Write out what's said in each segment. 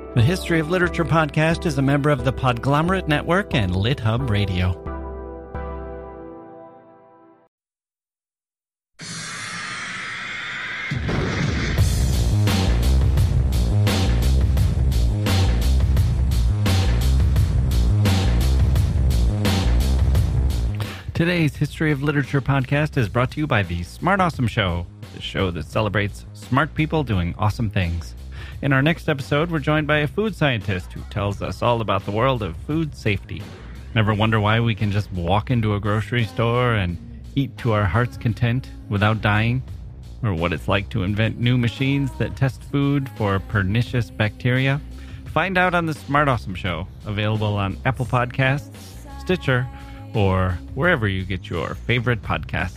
The History of Literature podcast is a member of the Podglomerate Network and LitHub Radio. Today's History of Literature podcast is brought to you by the Smart Awesome Show, the show that celebrates smart people doing awesome things. In our next episode, we're joined by a food scientist who tells us all about the world of food safety. Ever wonder why we can just walk into a grocery store and eat to our heart's content without dying? Or what it's like to invent new machines that test food for pernicious bacteria? Find out on the Smart Awesome Show, available on Apple Podcasts, Stitcher, or wherever you get your favorite podcasts.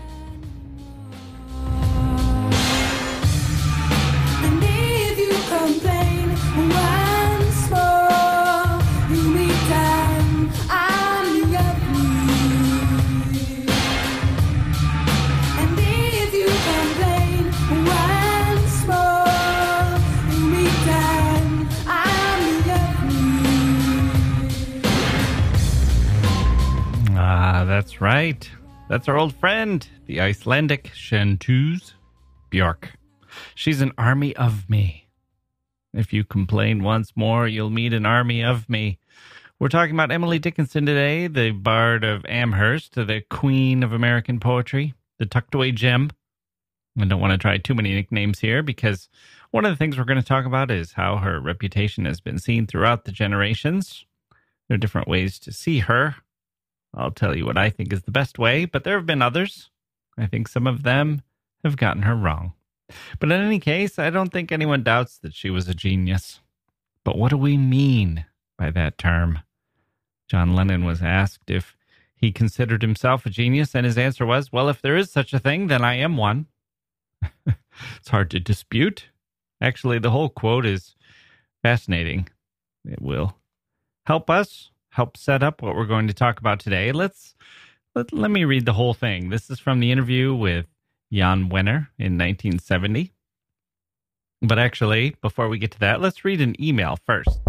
That's right. That's our old friend, the Icelandic chanteuse, Björk. She's an army of me. If you complain once more, you'll meet an army of me. We're talking about Emily Dickinson today, the Bard of Amherst, the Queen of American Poetry, the tucked away gem. I don't want to try too many nicknames here because one of the things we're going to talk about is how her reputation has been seen throughout the generations. There are different ways to see her. I'll tell you what I think is the best way, but there have been others. I think some of them have gotten her wrong. But in any case, I don't think anyone doubts that she was a genius. But what do we mean by that term? John Lennon was asked if he considered himself a genius, and his answer was, well, if there is such a thing, then I am one. It's hard to dispute. Actually, the whole quote is fascinating. It will help set up what we're going to talk about today. Let me read the whole thing. This is from the interview with Jan Wenner in 1970. But actually, before we get to that, let's read an email first.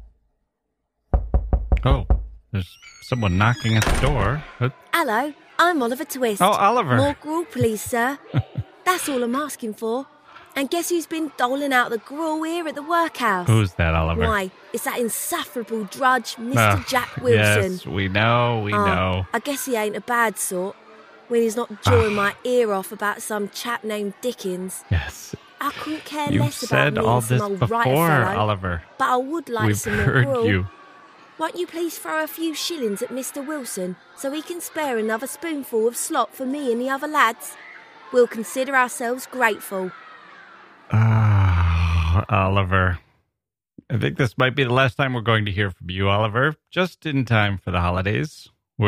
Oh, there's someone knocking at the door. Hello, I'm Oliver Twist. Oh, Oliver. More gruel, please, sir. That's all I'm asking for. And guess who's been doling out the gruel here at the workhouse? Who's that, Oliver? Why, it's that insufferable drudge, Mr. Jack Wilson. Yes, we know. I guess he ain't a bad sort when he's not jawing my ear off about some chap named Dickens. Yes. I couldn't care You've less about said me all and some this old before, writer fellow, Oliver. but I would like We've some more heard gruel. you. Won't you please throw a few shillings at Mr. Wilson so he can spare another spoonful of slop for me and the other lads? We'll consider ourselves grateful. Oliver. I think this might be the last time we're going to hear from you, Oliver. Just in time for the holidays.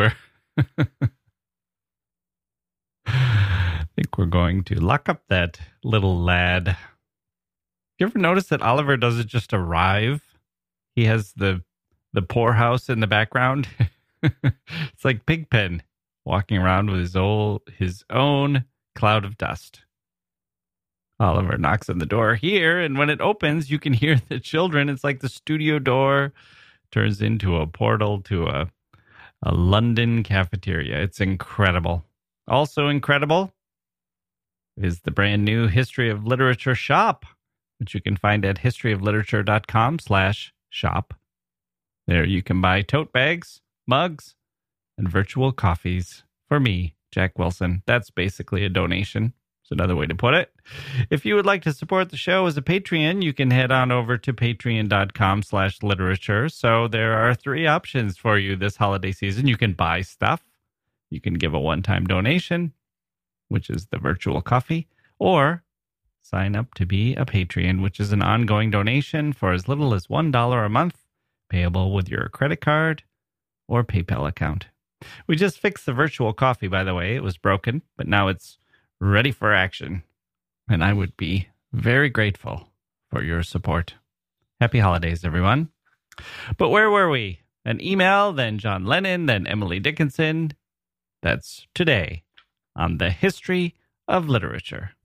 I think we're going to lock up that little lad. You ever notice that Oliver doesn't just arrive? He has the poorhouse in the background. It's like Pigpen walking around with his own cloud of dust. Oliver knocks on the door here, and when it opens, you can hear the children. It's like the studio door turns into a portal to a London cafeteria. It's incredible. Also incredible is the brand new History of Literature shop, which you can find at historyofliterature.com/shop. There you can buy tote bags, mugs, and virtual coffees for me, Jack Wilson. That's basically a donation. It's another way to put it. If you would like to support the show as a Patreon, you can head on over to patreon.com/literature. So there are 3 options for you this holiday season. You can buy stuff. You can give a one-time donation, which is the virtual coffee, or sign up to be a Patreon, which is an ongoing donation for as little as $1 a month, payable with your credit card or PayPal account. We just fixed the virtual coffee, by the way. It was broken, but now it's ready for action. And I would be very grateful for your support. Happy holidays, everyone. But where were we? An email, then John Lennon, then Emily Dickinson. That's today on the History of Literature.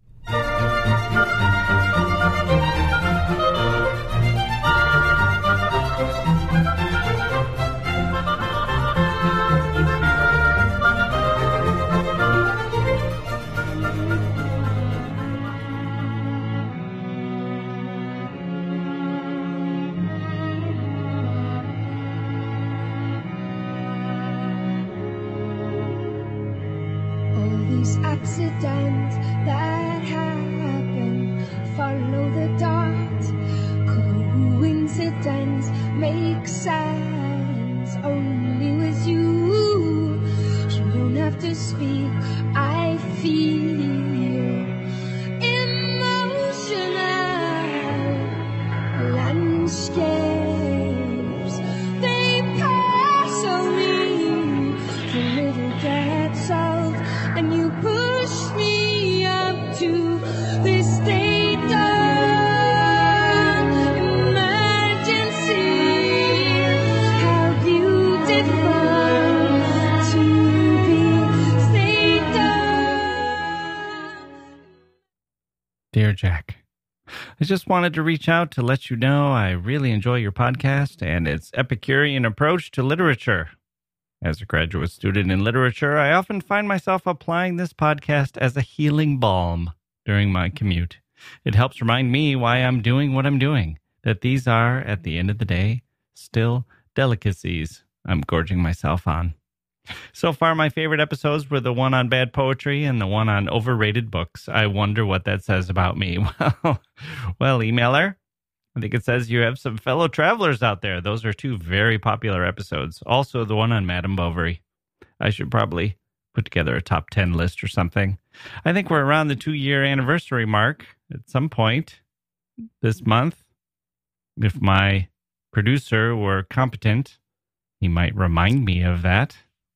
just wanted to reach out to let you know I really enjoy your podcast and its Epicurean approach to literature. As a graduate student in literature, I often find myself applying this podcast as a healing balm during my commute. It helps remind me why I'm doing what I'm doing, that these are, at the end of the day, still delicacies I'm gorging myself on. So far, my favorite episodes were the one on bad poetry and the one on overrated books. I wonder what that says about me. Well, emailer, I think it says you have some fellow travelers out there. Those are two very popular episodes. Also, the one on Madame Bovary. I should probably put together a top 10 list or something. I think we're around the 2-year anniversary mark at some point this month. If my producer were competent, he might remind me of that.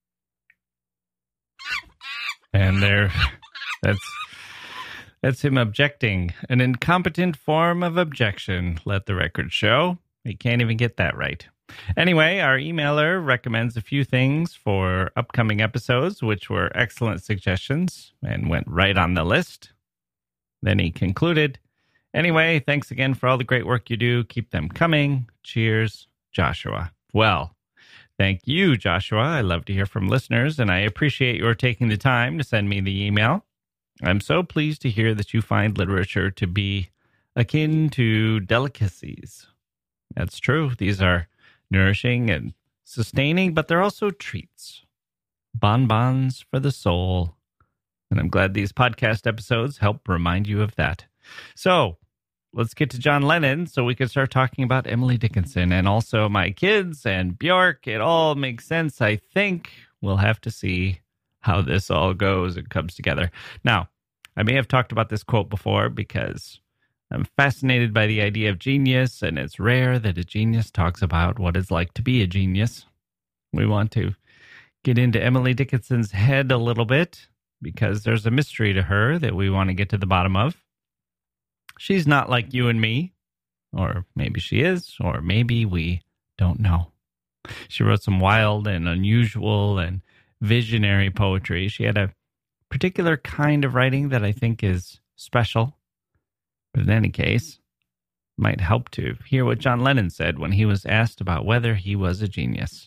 And that's him objecting. An incompetent form of objection, let the record show. He can't even get that right. Anyway, our emailer recommends a few things for upcoming episodes, which were excellent suggestions and went right on the list. Then he concluded, anyway, thanks again for all the great work you do. Keep them coming. Cheers, Joshua. Well, thank you, Joshua. I love to hear from listeners, and I appreciate your taking the time to send me the email. I'm so pleased to hear that you find literature to be akin to delicacies. That's true. These are nourishing and sustaining, but they're also treats. Bonbons for the soul. And I'm glad these podcast episodes help remind you of that. So let's get to John Lennon so we can start talking about Emily Dickinson and also my kids and Bjork. It all makes sense, I think. We'll have to see how this all goes and comes together. Now, I may have talked about this quote before because I'm fascinated by the idea of genius, and it's rare that a genius talks about what it's like to be a genius. We want to get into Emily Dickinson's head a little bit because there's a mystery to her that we want to get to the bottom of. She's not like you and me, or maybe she is, or maybe we don't know. She wrote some wild and unusual and visionary poetry. She had a particular kind of writing that I think is special. But in any case, it might help to hear what John Lennon said when he was asked about whether he was a genius.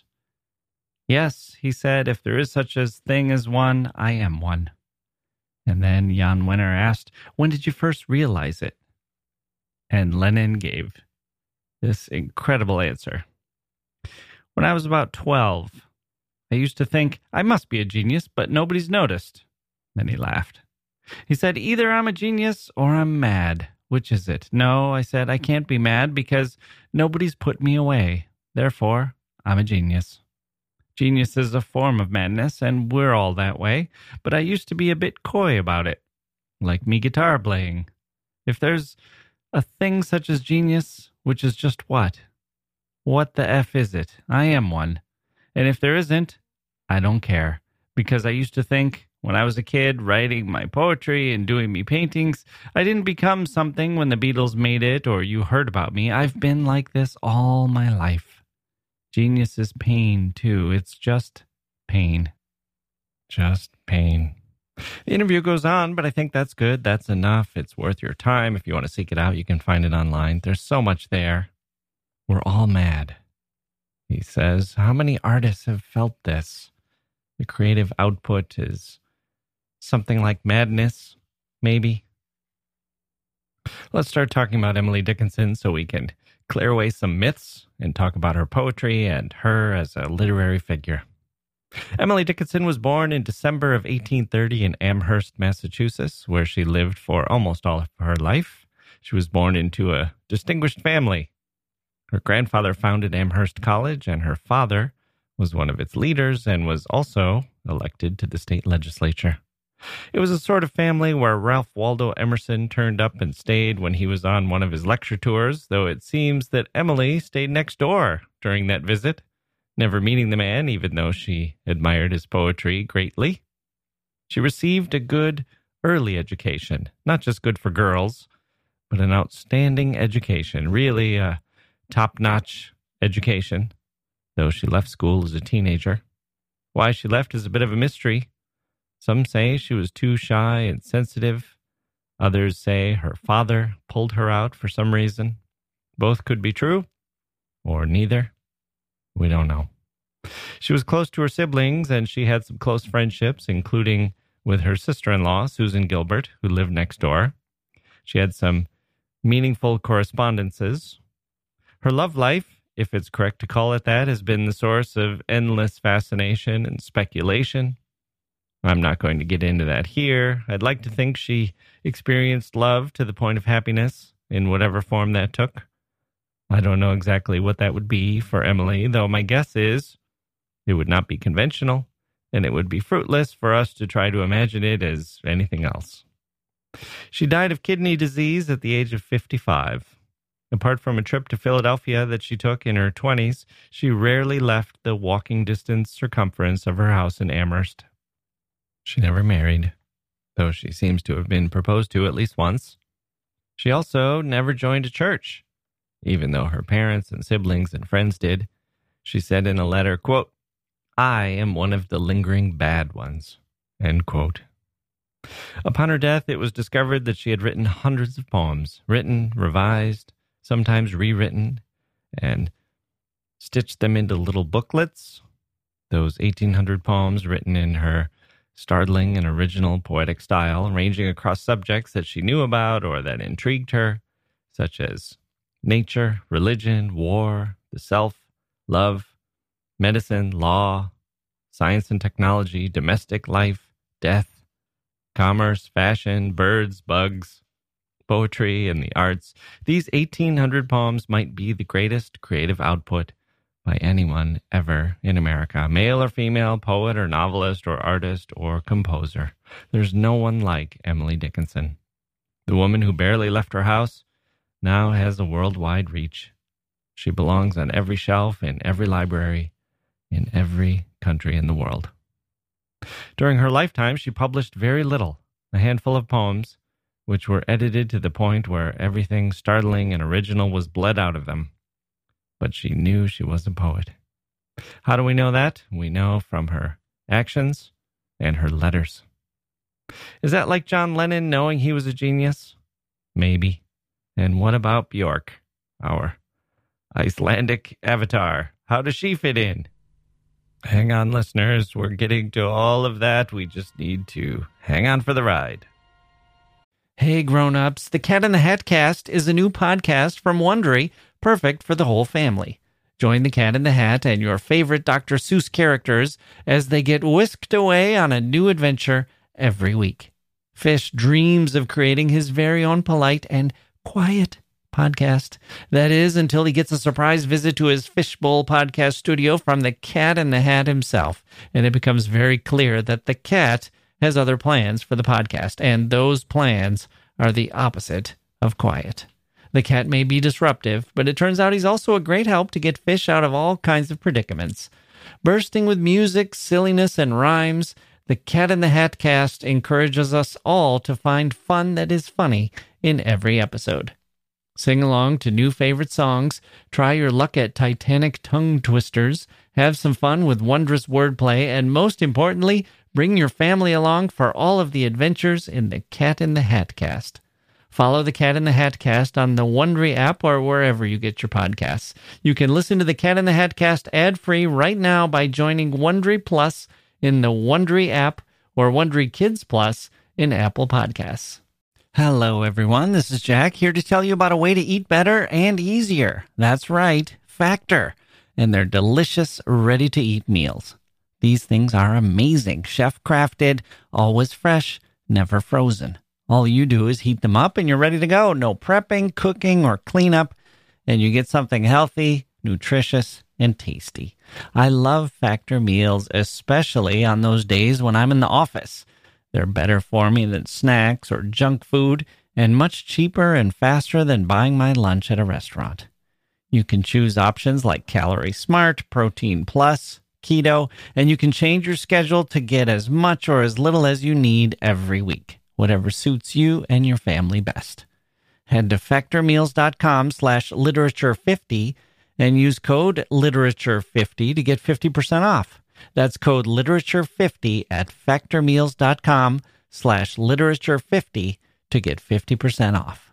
Yes, he said, if there is such a thing as one, I am one. And then Jan Wenner asked, when did you first realize it? And Lennon gave this incredible answer. When I was about 12, I used to think, I must be a genius, but nobody's noticed. Then he laughed. He said, either I'm a genius or I'm mad. Which is it? No, I said, I can't be mad because nobody's put me away. Therefore, I'm a genius. Genius is a form of madness, and we're all that way. But I used to be a bit coy about it, like me guitar playing. If there's a thing such as genius, which is just what? What the F is it? I am one. And if there isn't, I don't care. Because I used to think, when I was a kid writing my poetry and doing me paintings, I didn't become something when the Beatles made it or you heard about me. I've been like this all my life. Genius is pain, too. It's just pain. Just pain. The interview goes on, but I think that's good. That's enough. It's worth your time. If you want to seek it out, you can find it online. There's so much there. We're all mad. He says, how many artists have felt this? The creative output is something like madness, maybe. Let's start talking about Emily Dickinson so we can clear away some myths and talk about her poetry and her as a literary figure. Emily Dickinson was born in December of 1830 in Amherst, Massachusetts, where she lived for almost all of her life. She was born into a distinguished family. Her grandfather founded Amherst College, and her father was one of its leaders and was also elected to the state legislature. It was a sort of family where Ralph Waldo Emerson turned up and stayed when he was on one of his lecture tours, though it seems that Emily stayed next door during that visit, never meeting the man, even though she admired his poetry greatly. She received a good early education, not just good for girls, but an outstanding education, really a top-notch education, though she left school as a teenager. Why she left is a bit of a mystery. Some say she was too shy and sensitive. Others say her father pulled her out for some reason. Both could be true, or neither. We don't know. She was close to her siblings, and she had some close friendships, including with her sister-in-law, Susan Gilbert, who lived next door. She had some meaningful correspondences. Her love life, if it's correct to call it that, has been the source of endless fascination and speculation. I'm not going to get into that here. I'd like to think she experienced love to the point of happiness, in whatever form that took. I don't know exactly what that would be for Emily, though my guess is it would not be conventional, and it would be fruitless for us to try to imagine it as anything else. She died of kidney disease at the age of 55. Apart from a trip to Philadelphia that she took in her 20s, she rarely left the walking distance circumference of her house in Amherst. She never married, though she seems to have been proposed to at least once. She also never joined a church, even though her parents and siblings and friends did. She said in a letter, quote, "I am one of the lingering bad ones," end quote. Upon her death, it was discovered that she had written hundreds of poems, written, revised, sometimes rewritten, and stitched them into little booklets. Those 1,800 poems written in her startling and original poetic style, ranging across subjects that she knew about or that intrigued her, such as nature, religion, war, the self, love, medicine, law, science and technology, domestic life, death, commerce, fashion, birds, bugs, poetry, and the arts. These 1,800 poems might be the greatest creative output by anyone ever in America, male or female, poet or novelist or artist or composer. There's no one like Emily Dickinson. The woman who barely left her house now has a worldwide reach. She belongs on every shelf in every library in every country in the world. During her lifetime, she published very little, a handful of poems, which were edited to the point where everything startling and original was bled out of them. But she knew she was a poet. How do we know that? We know from her actions and her letters. Is that like John Lennon knowing he was a genius? Maybe. And what about Björk, our Icelandic avatar? How does she fit in? Hang on, listeners. We're getting to all of that. We just need to hang on for the ride. Hey, grown-ups. The Cat in the Hat Cast is a new podcast from Wondery, perfect for the whole family. Join the Cat in the Hat and your favorite Dr. Seuss characters as they get whisked away on a new adventure every week. Fish dreams of creating his very own polite and quiet podcast. That is, until he gets a surprise visit to his Fishbowl podcast studio from the Cat in the Hat himself, and it becomes very clear that the cat has other plans for the podcast, and those plans are the opposite of quiet. The cat may be disruptive, but it turns out he's also a great help to get Fish out of all kinds of predicaments. Bursting with music, silliness, and rhymes, the Cat in the Hat Cast encourages us all to find fun that is funny in every episode. Sing along to new favorite songs, try your luck at Titanic tongue twisters, have some fun with wondrous wordplay, and most importantly, bring your family along for all of the adventures in the Cat in the Hat Cast. Follow the Cat in the Hat Cast on the Wondery app or wherever you get your podcasts. You can listen to the Cat in the Hat Cast ad-free right now by joining Wondery Plus in the Wondery app or Wondery Kids Plus in Apple Podcasts. Hello, everyone. This is Jack here to tell you about a way to eat better and easier. That's right, Factor, and their delicious, ready-to-eat meals. These things are amazing, chef-crafted, always fresh, never frozen. All you do is heat them up and you're ready to go. No prepping, cooking, or cleanup, and you get something healthy, nutritious, and tasty. I love Factor meals, especially on those days when I'm in the office. They're better for me than snacks or junk food, and much cheaper and faster than buying my lunch at a restaurant. You can choose options like Calorie Smart, Protein Plus, Keto, and you can change your schedule to get as much or as little as you need every week, whatever suits you and your family best. Head to factormeals.com/literature50 and use code literature50 to get 50% off. That's code literature50 at factormeals.com/literature50 to get 50% off.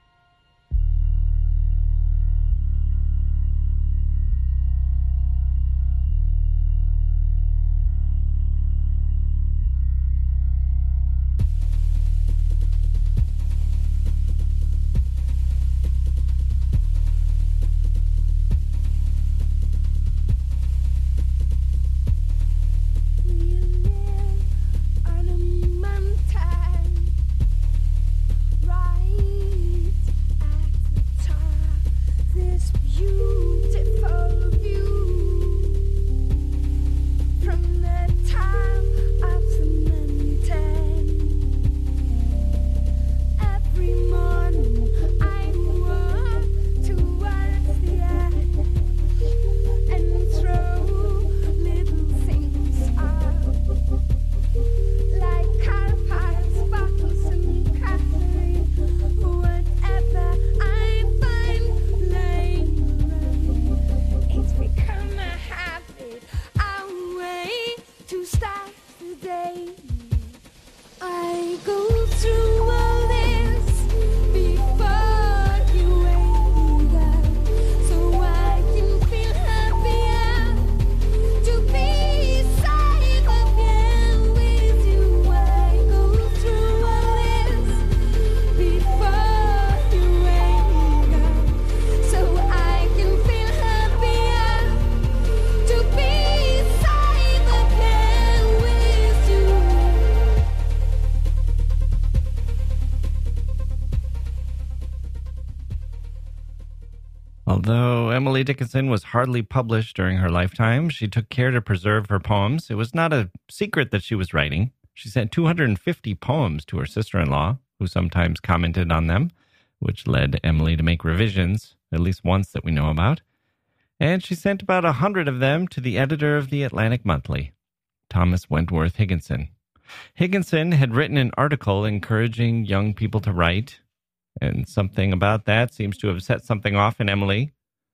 Although Emily Dickinson was hardly published during her lifetime, she took care to preserve her poems. It was not a secret that she was writing. She sent 250 poems to her sister-in-law, who sometimes commented on them, which led Emily to make revisions, at least once that we know about. And she sent about 100 of them to the editor of the Atlantic Monthly, Thomas Wentworth Higginson. Higginson had written an article encouraging young people to write, and something about that seems to have set something off in Emily.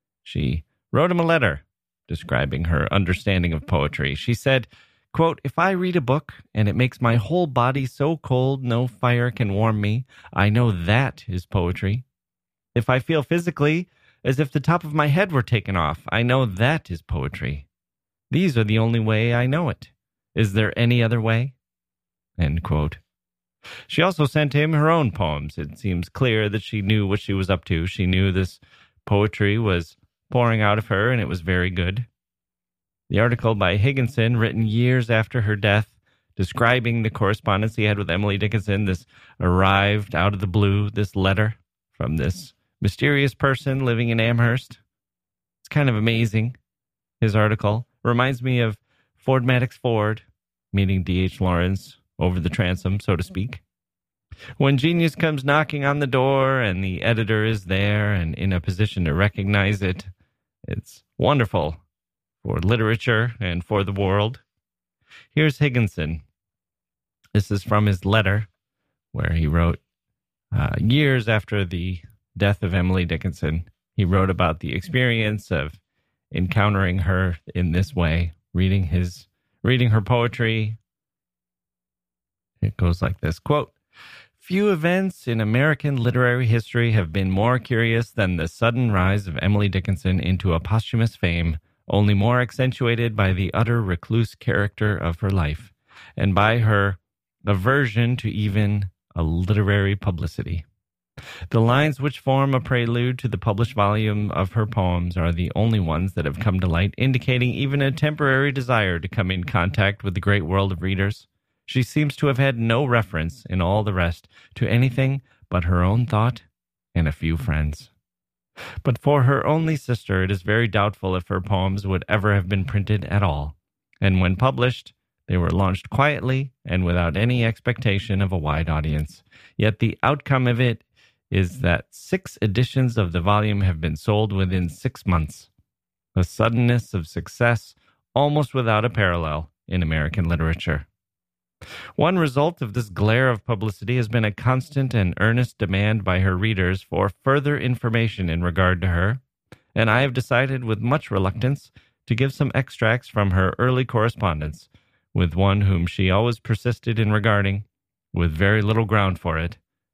She wrote him a letter describing her understanding of poetry. She said, quote, "If I read a book and it makes my whole body so cold no fire can warm me, I know that is poetry. If I feel physically as if the top of my head were taken off, I know that is poetry. These are the only way I know it. Is there any other way?" End quote. She also sent him her own poems. It seems clear that she knew what she was up to. She knew this poetry was pouring out of her, and it was very good. The article by Higginson, written years after her death, describing the correspondence he had with Emily Dickinson, this arrived out of the blue, this letter from this mysterious person living in Amherst. It's kind of amazing. His article reminds me of Ford Madox Ford meeting D.H. Lawrence over the transom, so to speak. When genius comes knocking on the door and the editor is there and in a position to recognize it, it's wonderful for literature and for the world. Here's Higginson. This is from his letter where he wrote years after the death of Emily Dickinson. He wrote about the experience of encountering her in this way, reading her poetry. It goes like this, quote, "Few events in American literary history have been more curious than the sudden rise of Emily Dickinson into a posthumous fame, only more accentuated by the utter recluse character of her life, and by her aversion to even a literary publicity. The lines which form a prelude to the published volume of her poems are the only ones that have come to light, indicating even a temporary desire to come in contact with the great world of readers. She seems to have had no reference in all the rest to anything but her own thought and a few friends. But for her only sister, it is very doubtful if her poems would ever have been printed at all. And when published, they were launched quietly and without any expectation of a wide audience. Yet the outcome of it is that 6 editions of the volume have been sold within 6 months. A suddenness of success almost without a parallel in American literature. One result of this glare of publicity has been a constant and earnest demand by her readers for further information in regard to her, and I have decided with much reluctance to give some extracts from her early correspondence with one whom she always persisted in regarding, with very little ground for it,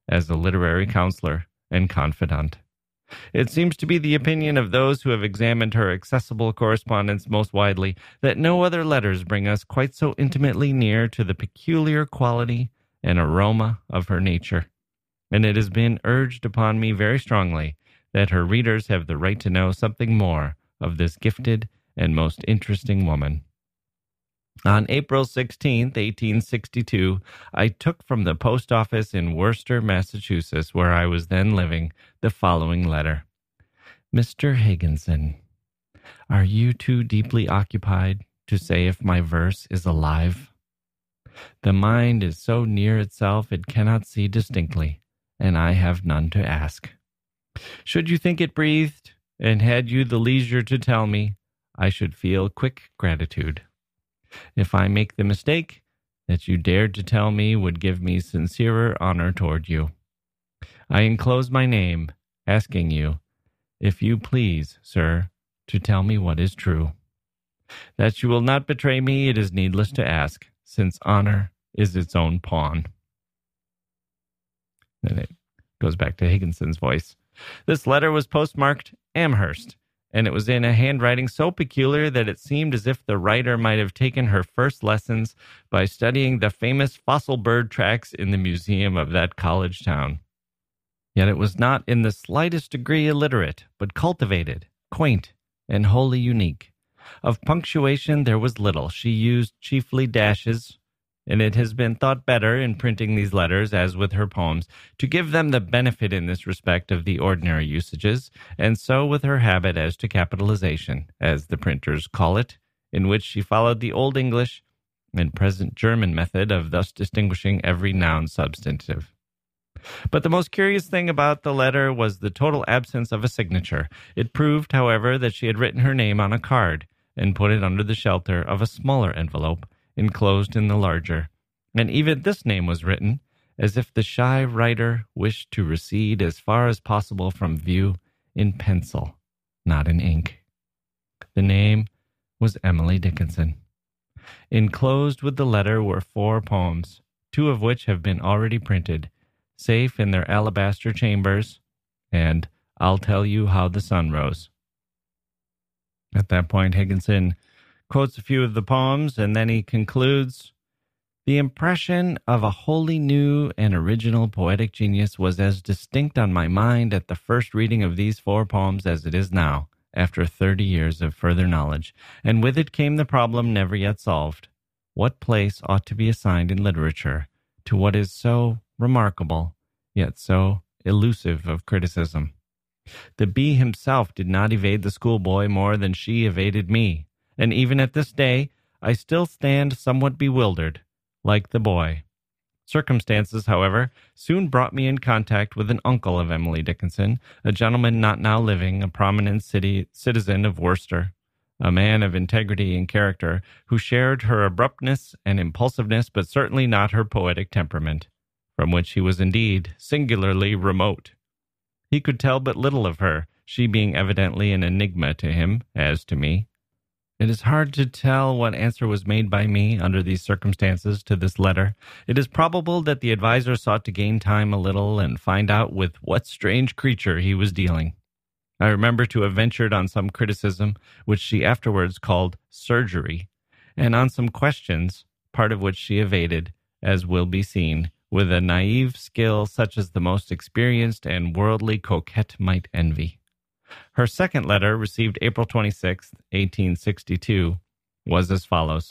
as a literary counselor and confidant. It seems to be the opinion of those who have examined her accessible correspondence most widely that no other letters bring us quite so intimately near to the peculiar quality and aroma of her nature, and it has been urged upon me very strongly that her readers have the right to know something more of this gifted and most interesting woman. On April 16, 1862, I took from the post office in Worcester, Massachusetts, where I was then living, the following letter. Mr. Higginson, are you too deeply occupied to say if my verse is alive? The mind is so near itself it cannot see distinctly, and I have none to ask. Should you think it breathed, and had you the leisure to tell me, I should feel quick gratitude. If I make the mistake, that you dared to tell me would give me sincerer honor toward you. I enclose my name, asking you, if you please, sir, to tell me what is true. That you will not betray me, it is needless to ask, since honor is its own pawn. Then it goes back to Higginson's voice. This letter was postmarked Amherst, and it was in a handwriting so peculiar that it seemed as if the writer might have taken her first lessons by studying the famous fossil bird tracks in the museum of that college town. Yet it was not in the slightest degree illiterate, but cultivated, quaint, and wholly unique. Of punctuation there was little. She used chiefly dashes, and it has been thought better in printing these letters, as with her poems, to give them the benefit in this respect of the ordinary usages, and so with her habit as to capitalization, as the printers call it, in which she followed the Old English and present German method of thus distinguishing every noun substantive. But the most curious thing about the letter was the total absence of a signature. It proved, however, that she had written her name on a card and put it under the shelter of a smaller envelope, enclosed in the larger, and even this name was written, as if the shy writer wished to recede as far as possible from view, in pencil, not in ink. The name was Emily Dickinson. Enclosed with the letter were 4 poems, 2 of which have been already printed, Safe in Their Alabaster Chambers, and I'll Tell You How the Sun Rose. At that point, Higginson quotes a few of the poems, and then he concludes, the impression of a wholly new and original poetic genius was as distinct on my mind at the first reading of these 4 poems as it is now, after 30 years of further knowledge, and with it came the problem never yet solved. What place ought to be assigned in literature to what is so remarkable, yet so elusive of criticism? The bee himself did not evade the schoolboy more than she evaded me. And even at this day, I still stand somewhat bewildered, like the boy. Circumstances, however, soon brought me in contact with an uncle of Emily Dickinson, a gentleman not now living, a prominent citizen of Worcester, a man of integrity and character, who shared her abruptness and impulsiveness, but certainly not her poetic temperament, from which he was indeed singularly remote. He could tell but little of her, she being evidently an enigma to him, as to me. It is hard to tell what answer was made by me under these circumstances to this letter. It is probable that the adviser sought to gain time a little and find out with what strange creature he was dealing. I remember to have ventured on some criticism, which she afterwards called surgery, and on some questions, part of which she evaded, as will be seen, with a naive skill such as the most experienced and worldly coquette might envy. Her second letter, received April 26, 1862, was as follows.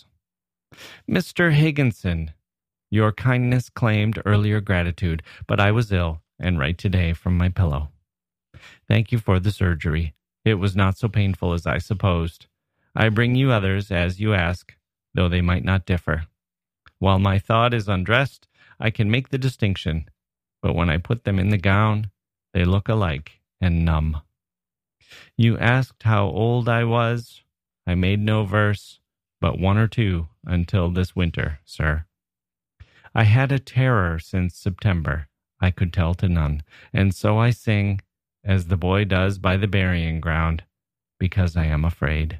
Mr. Higginson, your kindness claimed earlier gratitude, but I was ill and write today from my pillow. Thank you for the surgery. It was not so painful as I supposed. I bring you others as you ask, though they might not differ. While my thought is undressed, I can make the distinction, but when I put them in the gown, they look alike and numb. You asked how old I was. I made no verse, but 1 or 2 until this winter, sir. I had a terror since September, I could tell to none, and so I sing, as the boy does by the burying ground, because I am afraid.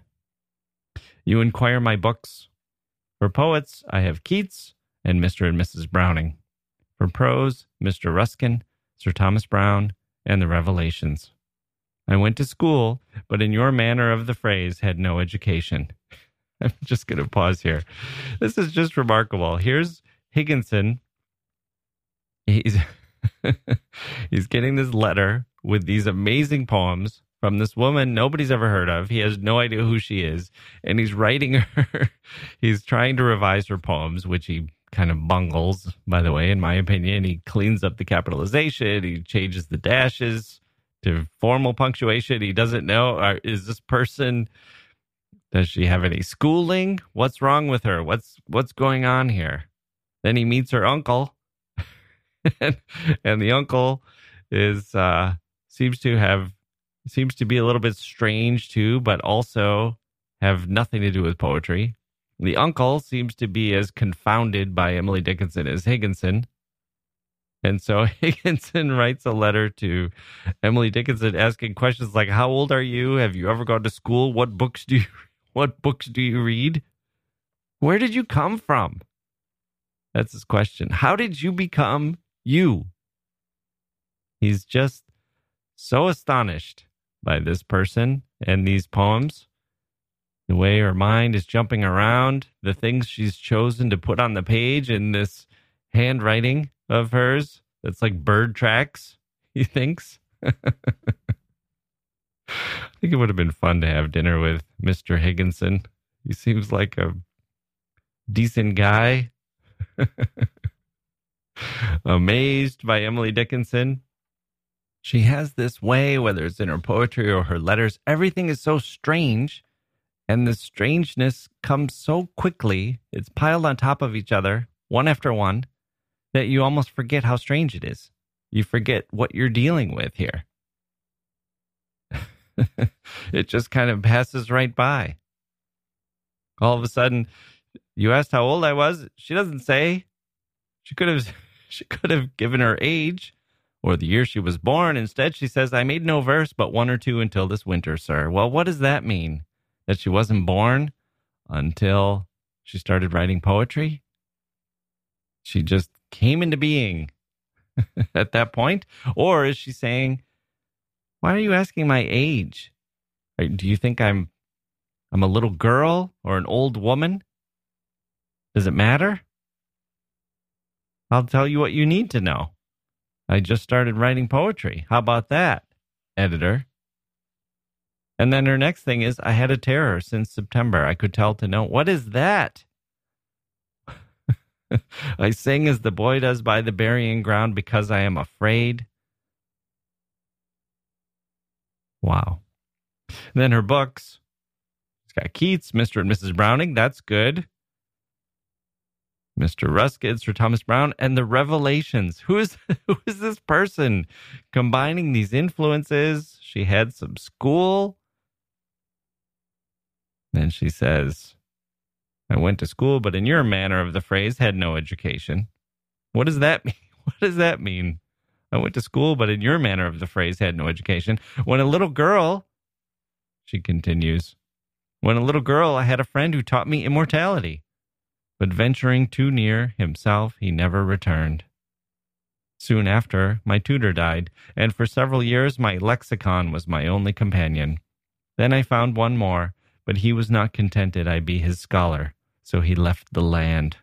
You inquire my books. For poets, I have Keats and Mr. and Mrs. Browning. For prose, Mr. Ruskin, Sir Thomas Browne, and the Revelations. I went to school, but in your manner of the phrase, had no education. I'm just going to pause here. This is just remarkable. Here's Higginson. He's he's getting this letter with these amazing poems from this woman nobody's ever heard of. He has no idea who she is. And he's writing her. He's trying to revise her poems, which he kind of bungles, by the way, in my opinion. He cleans up the capitalization. He changes the dashes to formal punctuation. He doesn't know, is this person, does she have any schooling? What's wrong with her? What's going on here? Then he meets her uncle. and the uncle is seems to be a little bit strange too, but also have nothing to do with poetry. The uncle seems to be as confounded by Emily Dickinson as Higginson. And so Higginson writes a letter to Emily Dickinson asking questions like, how old are you? Have you ever gone to school? What books do you read? Where did you come from? That's his question. How did you become you? He's just so astonished by this person and these poems. The way her mind is jumping around, the things she's chosen to put on the page in this handwriting of hers that's like bird tracks, he thinks. I think it would have been fun to have dinner with Mr. Higginson. He seems like a decent guy. Amazed by Emily Dickinson. She has this way, whether it's in her poetry or her letters, everything is so strange. And the strangeness comes so quickly, it's piled on top of each other, one after one, that you almost forget how strange it is. You forget what you're dealing with here. It just kind of passes right by. All of a sudden, you asked how old I was. She doesn't say. She could have given her age or the year she was born. Instead, she says, I made no verse but one or two until this winter, sir. Well, what does that mean? That she wasn't born until she started writing poetry? She just came into being at that point? Or is she saying, why are you asking my age? Do you think I'm a little girl or an old woman? Does it matter? I'll tell you what you need to know. I just started writing poetry. How about that, editor? And then her next thing is, I had a terror since September. I could tell to know. What is that? I sing as the boy does by the burying ground because I am afraid. Wow. And then her books. It's got Keats, Mr. and Mrs. Browning. That's good. Mr. Ruskin, Sir Thomas Browne, and the Revelations. Who is this person combining these influences? She had some school. Then she says, I went to school, but in your manner of the phrase, had no education. What does that mean? What does that mean? I went to school, but in your manner of the phrase, had no education. When a little girl, she continues, when a little girl, I had a friend who taught me immortality. But venturing too near himself, he never returned. Soon after, my tutor died, and for several years my lexicon was my only companion. Then I found one more, but he was not contented I be his scholar, so he left the land.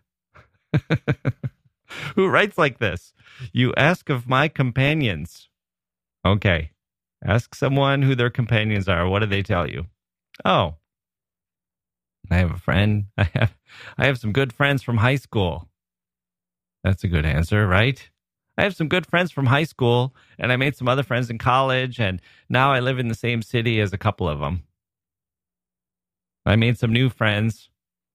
Who writes like this? You ask of my companions. Okay, ask someone who their companions are. What do they tell you? Oh, I have a friend. I have some good friends from high school. That's a good answer, right? I have some good friends from high school, and I made some other friends in college, and now I live in the same city as a couple of them. I made some new friends.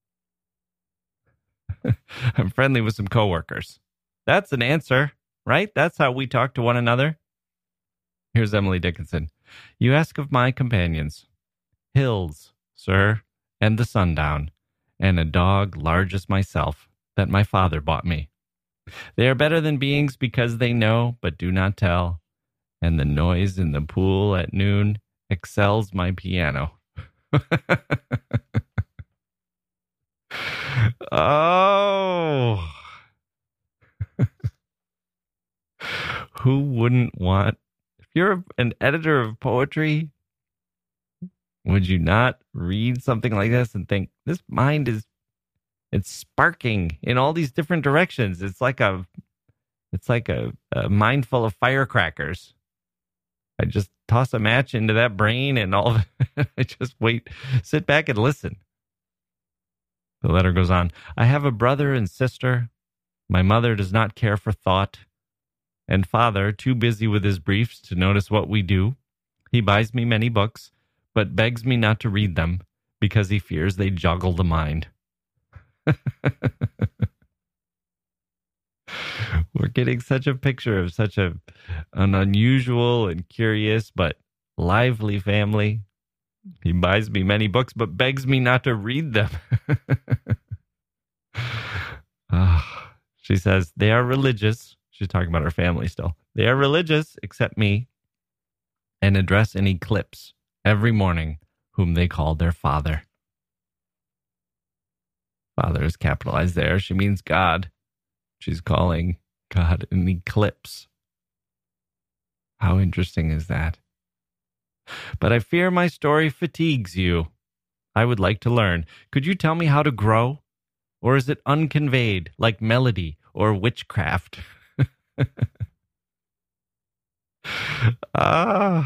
I'm friendly with some coworkers. That's an answer, right? That's how we talk to one another. Here's Emily Dickinson. You ask of my companions. Hills, sir, and the sundown, and a dog large as myself that my father bought me. They are better than beings because they know but do not tell, and the noise in the pool at noon excels my piano. Oh. Who wouldn't want, if you're an editor of poetry, would you not read something like this and think, this mind it's sparking in all these different directions. It's like a mind full of firecrackers. I just toss a match into that brain and all of it. I just sit back and listen. The letter goes on. I have a brother and sister. My mother does not care for thought. And father, too busy with his briefs to notice what we do. He buys me many books, but begs me not to read them because he fears they joggle the mind. We're getting such a picture of such an unusual and curious but lively family. He buys me many books, but begs me not to read them. She says, they are religious. She's talking about her family still. They are religious, except me, and address an eclipse every morning, whom they call their father. Father is capitalized there. She means God. She's calling God an eclipse. How interesting is that? But I fear my story fatigues you. I would like to learn. Could you tell me how to grow? Or is it unconveyed, like melody or witchcraft? I'm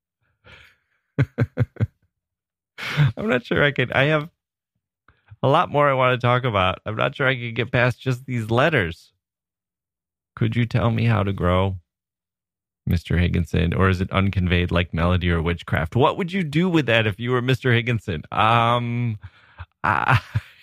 not sure I could. I have a lot more I want to talk about. I'm not sure I could get past just these letters. Could you tell me how to grow, Mr. Higginson? Or is it unconveyed like melody or witchcraft? What would you do with that if you were Mr. Higginson? I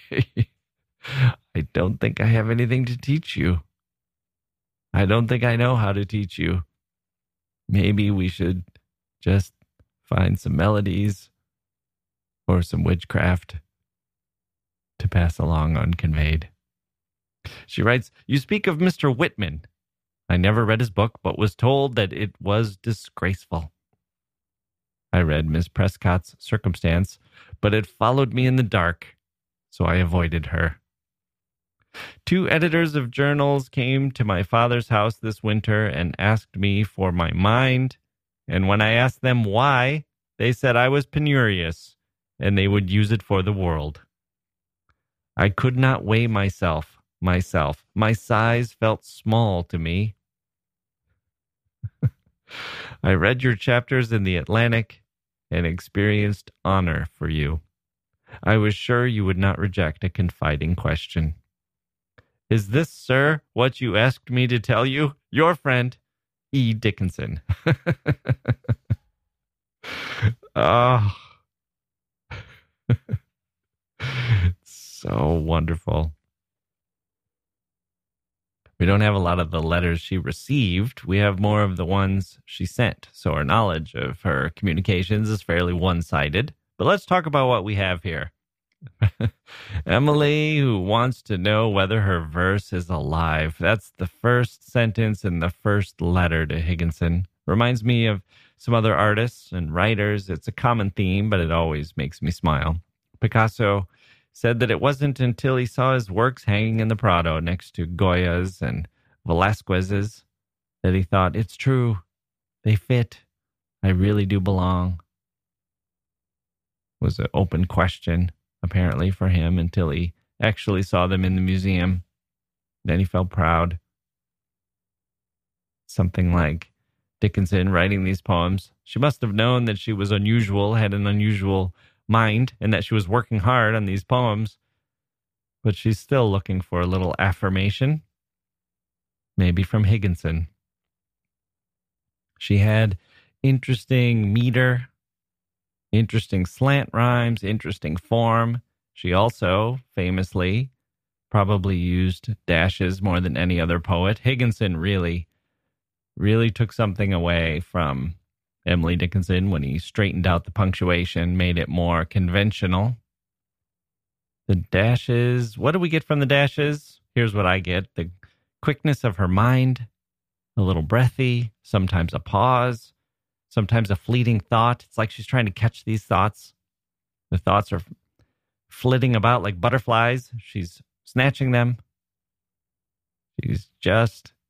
don't think I have anything to teach you. I don't think I know how to teach you. Maybe we should just find some melodies or some witchcraft to pass along unconveyed. She writes, you speak of Mr. Whitman. I never read his book, but was told that it was disgraceful. I read Miss Prescott's Circumstance, but it followed me in the dark, so I avoided her. 2 editors of journals came to my father's house this winter and asked me for my mind, and when I asked them why, they said I was penurious, and they would use it for the world. I could not weigh myself. My size felt small to me. I read your chapters in the Atlantic and experienced honor for you. I was sure you would not reject a confiding question. Is this, sir, what you asked me to tell you? Your friend, E. Dickinson. Oh. So wonderful. We don't have a lot of the letters she received. We have more of the ones she sent. So our knowledge of her communications is fairly one-sided. But let's talk about what we have here. Emily, who wants to know whether her verse is alive. That's the first sentence in the first letter to Higginson. Reminds me of some other artists and writers. It's a common theme, but it always makes me smile. Picasso said that it wasn't until he saw his works hanging in the Prado next to Goya's and Velázquez's that he thought, it's true, they fit, I really do belong. It was an open question, apparently, for him until he actually saw them in the museum. Then he felt proud. Something like Dickinson writing these poems. She must have known that she was unusual, had an unusual mind, and that she was working hard on these poems, but she's still looking for a little affirmation, maybe from Higginson. She had interesting meter, interesting slant rhymes, interesting form. She also famously probably used dashes more than any other poet. Higginson really took something away from Emily Dickinson when he straightened out the punctuation, made it more conventional. The dashes, what do we get from the dashes? Here's what I get. The quickness of her mind, a little breathy, sometimes a pause, sometimes a fleeting thought. It's like she's trying to catch these thoughts. The thoughts are flitting about like butterflies. She's snatching them. She's just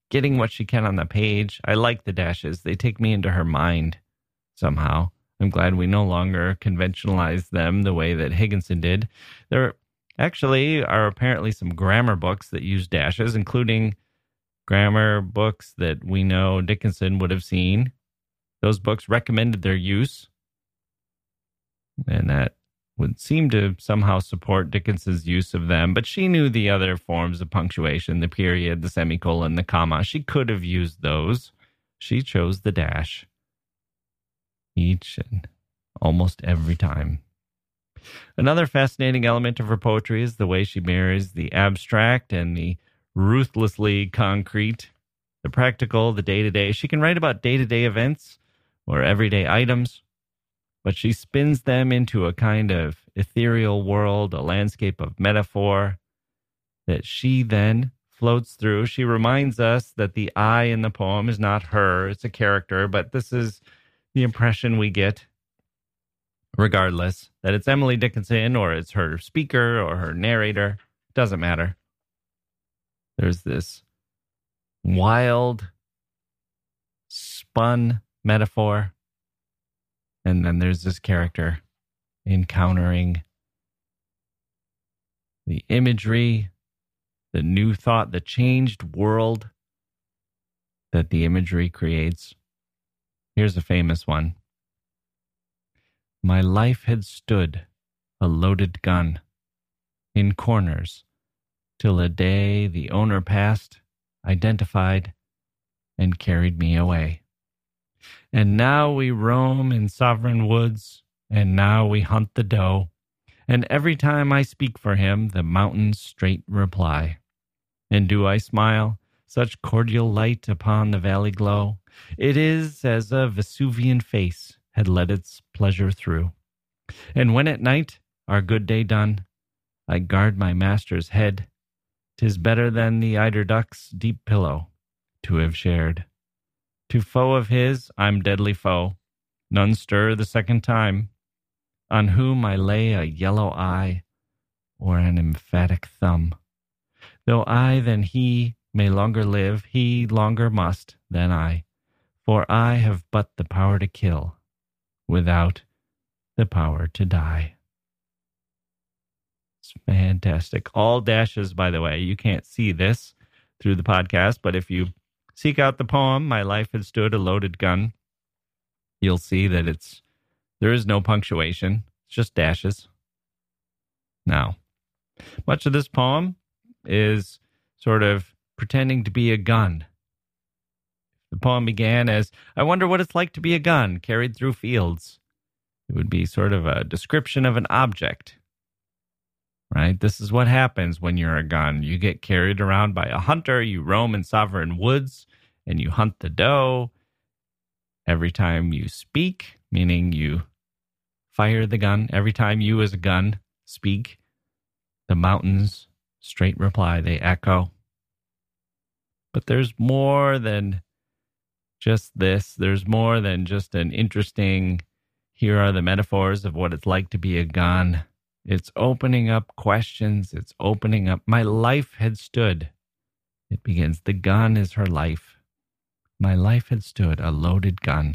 getting what she can on the page. I like the dashes. They take me into her mind somehow. I'm glad we no longer conventionalize them the way that Higginson did. There actually are apparently some grammar books that use dashes, including grammar books that we know Dickinson would have seen. Those books recommended their use, and that would seem to somehow support Dickinson's use of them. But she knew the other forms of punctuation, the period, the semicolon, the comma. She could have used those. She chose the dash each and almost every time. Another fascinating element of her poetry is the way she marries the abstract and the ruthlessly concrete, the practical, the day-to-day. She can write about day-to-day events or everyday items, but she spins them into a kind of ethereal world, a landscape of metaphor that she then floats through. She reminds us that the I in the poem is not her, it's a character, but this is the impression we get, regardless, that it's Emily Dickinson or it's her speaker or her narrator. It doesn't matter. There's this wild, spun metaphor, and then there's this character encountering the imagery, the new thought, the changed world that the imagery creates. Here's a famous one. My life had stood, a loaded gun, in corners, till a day the owner passed, identified, and carried me away. And now we roam in sovereign woods, and now we hunt the doe, and every time I speak for him, the mountains straight reply. And do I smile, such cordial light upon the valley glow? It is as a Vesuvian face had let its pleasure through. And when at night, our good day done, I guard my master's head, 'tis better than the eider duck's deep pillow to have shared. To foe of his, I'm deadly foe, none stir the second time, on whom I lay a yellow eye or an emphatic thumb. Though I than he may longer live, he longer must than I, for I have but the power to kill, without the power to die. It's fantastic. All dashes, by the way. You can't see this through the podcast, but if you seek out the poem, My Life Had Stood a Loaded Gun, you'll see that there is no punctuation. It's just dashes. Now, much of this poem is sort of pretending to be a gun. The poem began as, I wonder what it's like to be a gun carried through fields. It would be sort of a description of an object, right? This is what happens when you're a gun. You get carried around by a hunter, you roam in sovereign woods, and you hunt the doe. Every time you speak, meaning you fire the gun, every time you as a gun speak, the mountains straight reply, they echo. But there's more than just this. There's more than just an interesting, here are the metaphors of what it's like to be a gun. It's opening up questions. It's opening up. My life had stood. It begins. The gun is her life. My life had stood, a loaded gun.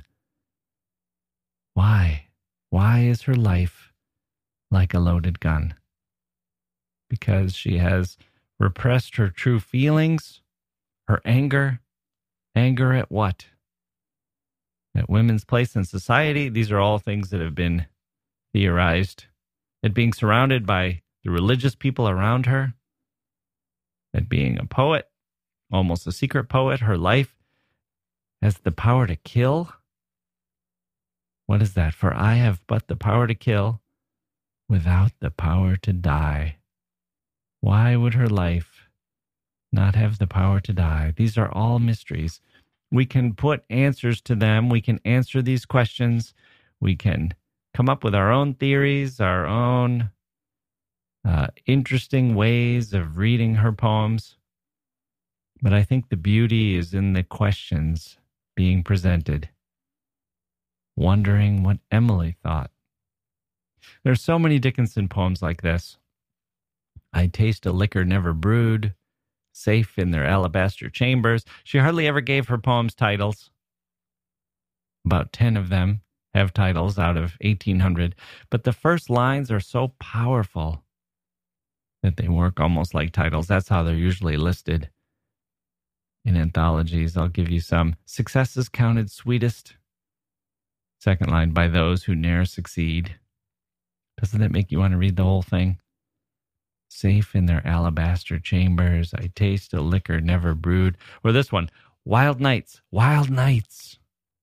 Why? Why is her life like a loaded gun? Because she has repressed her true feelings, her anger. Anger at what? At women's place in society. These are all things that have been theorized. At being surrounded by the religious people around her. At being a poet, almost a secret poet. Her life has the power to kill. What is that? For I have but the power to kill without the power to die. Why would her life not have the power to die? These are all mysteries. We can put answers to them. We can answer these questions. We can come up with our own theories, our own interesting ways of reading her poems. But I think the beauty is in the questions being presented. Wondering what Emily thought. There's so many Dickinson poems like this. I taste a liquor never brewed, safe in their alabaster chambers. She hardly ever gave her poems titles. About 10 of them have titles out of 1,800, but the first lines are so powerful that they work almost like titles. That's how they're usually listed in anthologies. I'll give you some. Success is counted sweetest. Second line, by those who ne'er succeed. Doesn't that make you want to read the whole thing? Safe in their alabaster chambers, I taste a liquor never brewed. Or this one, wild nights, wild nights.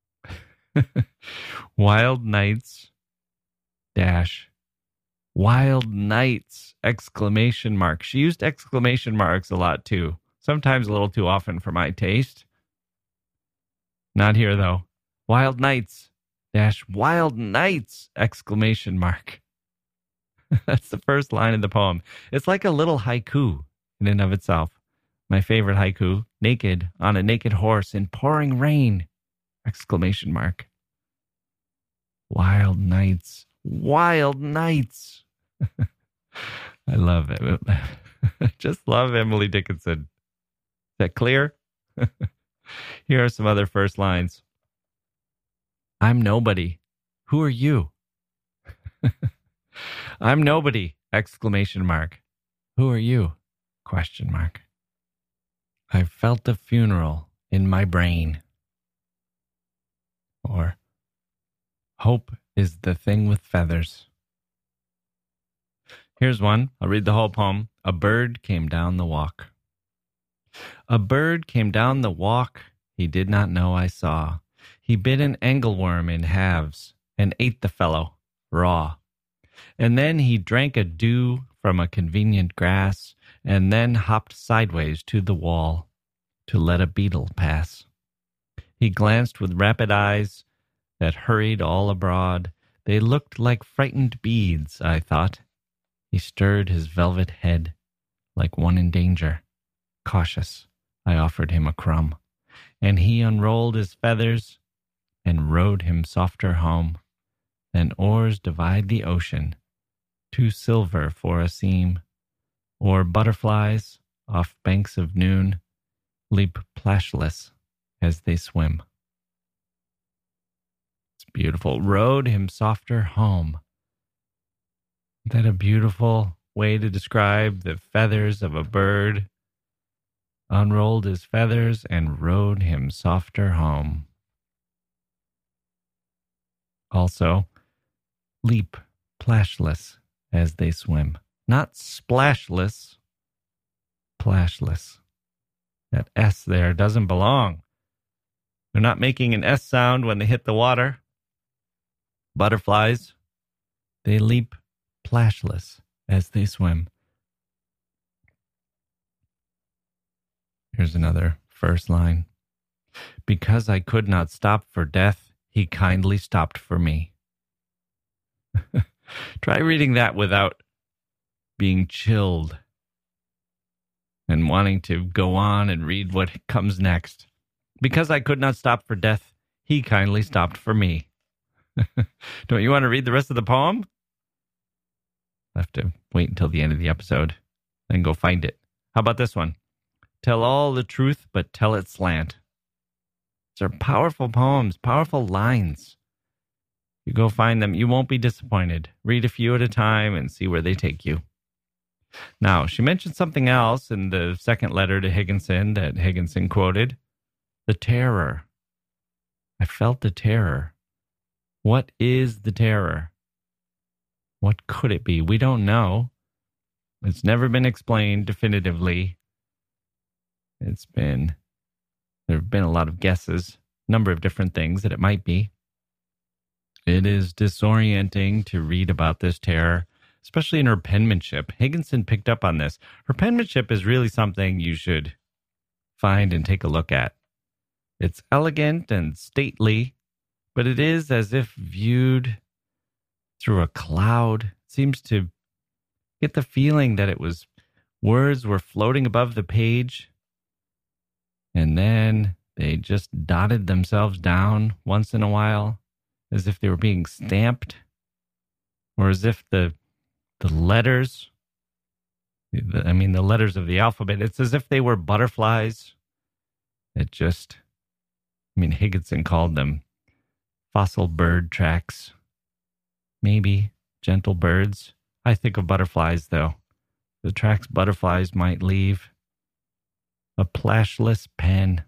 Wild nights, dash, wild nights, exclamation mark. She used exclamation marks a lot too. Sometimes a little too often for my taste. Not here though. Wild nights, dash, wild nights, exclamation mark. That's the first line of the poem. It's like a little haiku in and of itself. My favorite haiku, naked on a naked horse in pouring rain, exclamation mark. Wild nights, wild nights. I love it. I just love Emily Dickinson. Is that clear? Here are some other first lines. I'm nobody. Who are you? I'm nobody, exclamation mark. Who are you? Question mark. I felt a funeral in my brain. Or, hope is the thing with feathers. Here's one. I'll read the whole poem. A bird came down the walk. A bird came down the walk he did not know I saw. He bit an angleworm in halves and ate the fellow raw. And then he drank a dew from a convenient grass, and then hopped sideways to the wall to let a beetle pass. He glanced with rapid eyes that hurried all abroad. They looked like frightened beads, I thought. He stirred his velvet head like one in danger. Cautious, I offered him a crumb, and he unrolled his feathers and rowed him softer home. Then oars divide the ocean, too silver for a seam, or butterflies off banks of noon leap plashless as they swim. It's beautiful. Rowed him softer home. Isn't that a beautiful way to describe the feathers of a bird? Unrolled his feathers and rowed him softer home. Also, leap plashless as they swim. Not splashless, plashless. That S there doesn't belong. They're not making an S sound when they hit the water. Butterflies, they leap plashless as they swim. Here's another first line. Because I could not stop for death, he kindly stopped for me. Try reading that without being chilled and wanting to go on and read what comes next. Because I could not stop for death, he kindly stopped for me. Don't you want to read the rest of the poem? I'll have to wait until the end of the episode, then go find it. How about this one? Tell all the truth, but tell it slant. These are powerful poems, powerful lines. You go find them, you won't be disappointed. Read a few at a time and see where they take you. Now, she mentioned something else in the second letter to Higginson that Higginson quoted. The terror. I felt the terror. What is the terror? What could it be? We don't know. It's never been explained definitively. There have been a lot of guesses, number of different things that it might be. It is disorienting to read about this terror, especially in her penmanship. Higginson picked up on this. Her penmanship is really something you should find and take a look at. It's elegant and stately, but it is as if viewed through a cloud. It seems to get the feeling that words were floating above the page, and then they just dotted themselves down once in a while, as if they were being stamped, or as if the letters The letters of the alphabet. It's as if they were butterflies. Higginson called them fossil bird tracks. Maybe gentle birds. I think of butterflies, though. The tracks butterflies might leave. A plashless pen.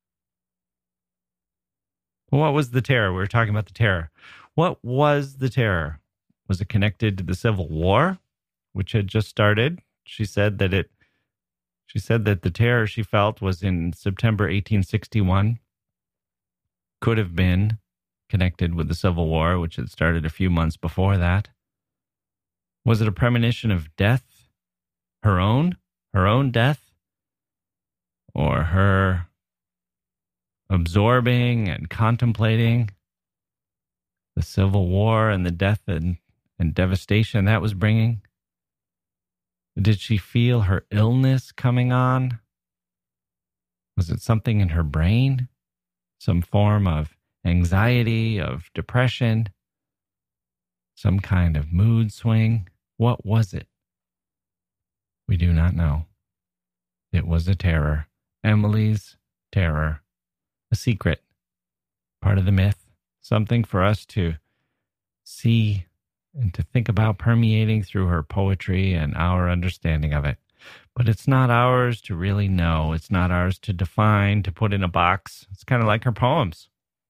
What was the terror? We were talking about the terror. What was the terror? Was it connected to the Civil War, which had just started? She said that the terror she felt was in September 1861. Could have been connected with the Civil War, which had started a few months before that. Was it a premonition of death? Her own death? Or her absorbing and contemplating the Civil War and the death and devastation that was bringing? Did she feel her illness coming on? Was it something in her brain? Some form of anxiety, of depression? Some kind of mood swing? What was it? We do not know. It was a terror. Emily's terror. A secret. Part of the myth. Something for us to see and to think about permeating through her poetry and our understanding of it. But it's not ours to really know. It's not ours to define, to put in a box. It's kind of like her poems.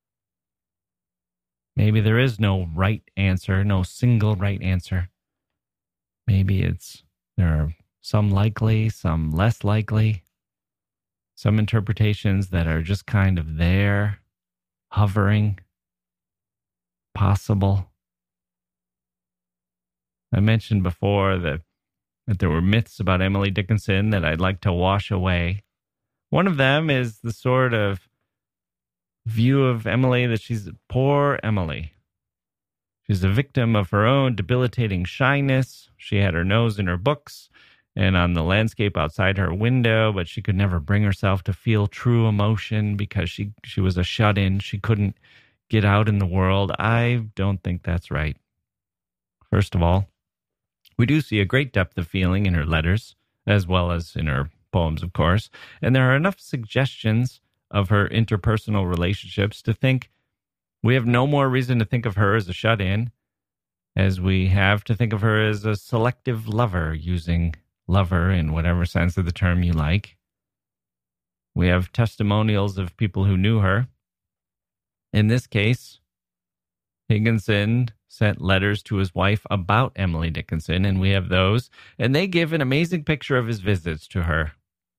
Maybe there is no right answer, no single right answer. Maybe there are some likely, some less likely, some interpretations that are just kind of there, hovering, possible. I mentioned before that there were myths about Emily Dickinson that I'd like to wash away. One of them is the sort of view of Emily that she's poor Emily. She's a victim of her own debilitating shyness. She had her nose in her books and on the landscape outside her window, but she could never bring herself to feel true emotion because she was a shut-in. She couldn't get out in the world. I don't think that's right. First of all, we do see a great depth of feeling in her letters, as well as in her poems, of course, and there are enough suggestions of her interpersonal relationships to think we have no more reason to think of her as a shut-in as we have to think of her as a selective lover, using lover in whatever sense of the term you like. We have testimonials of people who knew her. In this case, Higginson sent letters to his wife about Emily Dickinson, and we have those, and they give an amazing picture of his visits to her.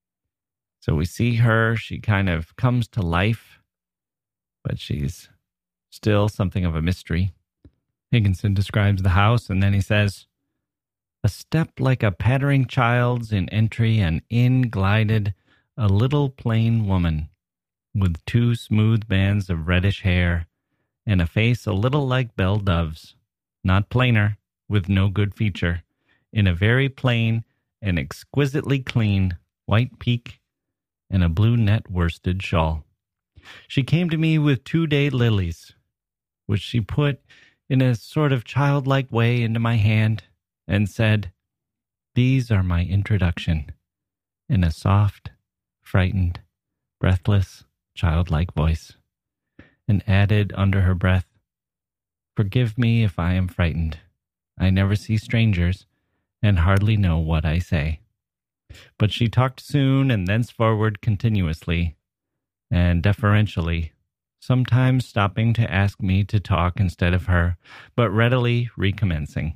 So we see her, she kind of comes to life, but she's still something of a mystery. Higginson describes the house, and then he says, "A step like a pattering child's in entry, and in glided a little plain woman, with 2 smooth bands of reddish hair, and a face a little like Belle Dove's, not plainer, with no good feature, in a very plain and exquisitely clean white peak and a blue net worsted shawl. She came to me with 2-day lilies, which she put in a sort of childlike way into my hand, and said, 'These are my introduction,' in a soft, frightened, breathless, childlike voice, and added under her breath, 'Forgive me if I am frightened. I never see strangers, and hardly know what I say.' But she talked soon and thenceforward continuously and deferentially, sometimes stopping to ask me to talk instead of her, but readily recommencing.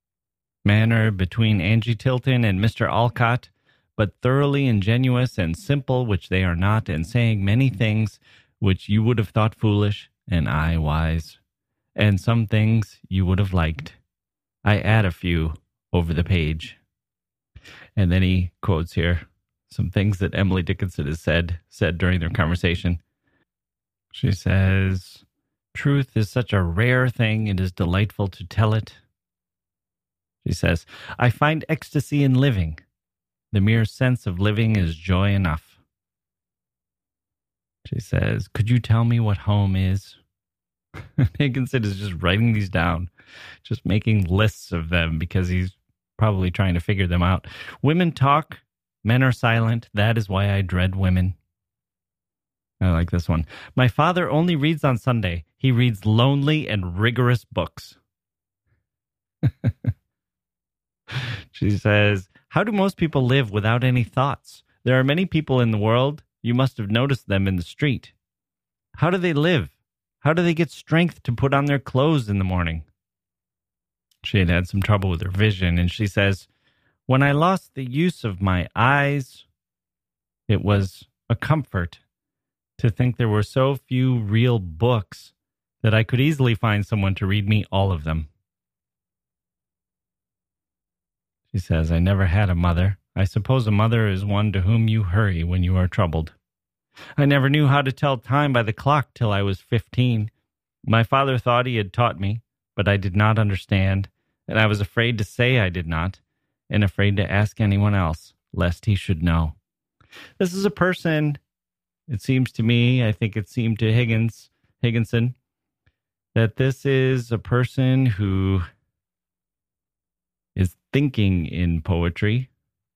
Manner between Angie Tilton and Mr. Alcott, but thoroughly ingenuous and simple, which they are not, and saying many things which you would have thought foolish, and I wise, and some things you would have liked. I add a few over the page." And then he quotes here some things that Emily Dickinson has said during their conversation. She says, "Truth is such a rare thing, it is delightful to tell it." She says, "I find ecstasy in living. The mere sense of living is joy enough." She says, "Could you tell me what home is?" Higginson is just writing these down, just making lists of them because he's probably trying to figure them out. Women talk, men are silent. That is why I dread women. I like this one. My father only reads on Sunday. He reads lonely and rigorous books. She says, how do most people live without any thoughts? There are many people in the world. You must have noticed them in the street. How do they live? How do they get strength to put on their clothes in the morning? She had had some trouble with her vision, and she says, when I lost the use of my eyes, it was a comfort to think there were so few real books that I could easily find someone to read me all of them. She says, I never had a mother. I suppose a mother is one to whom you hurry when you are troubled. I never knew how to tell time by the clock till I was 15. My father thought he had taught me, but I did not understand, and I was afraid to say I did not, and afraid to ask anyone else, lest he should know. This is a person, it seems to me, I think it seemed to Higginson, that this is a person who is thinking in poetry.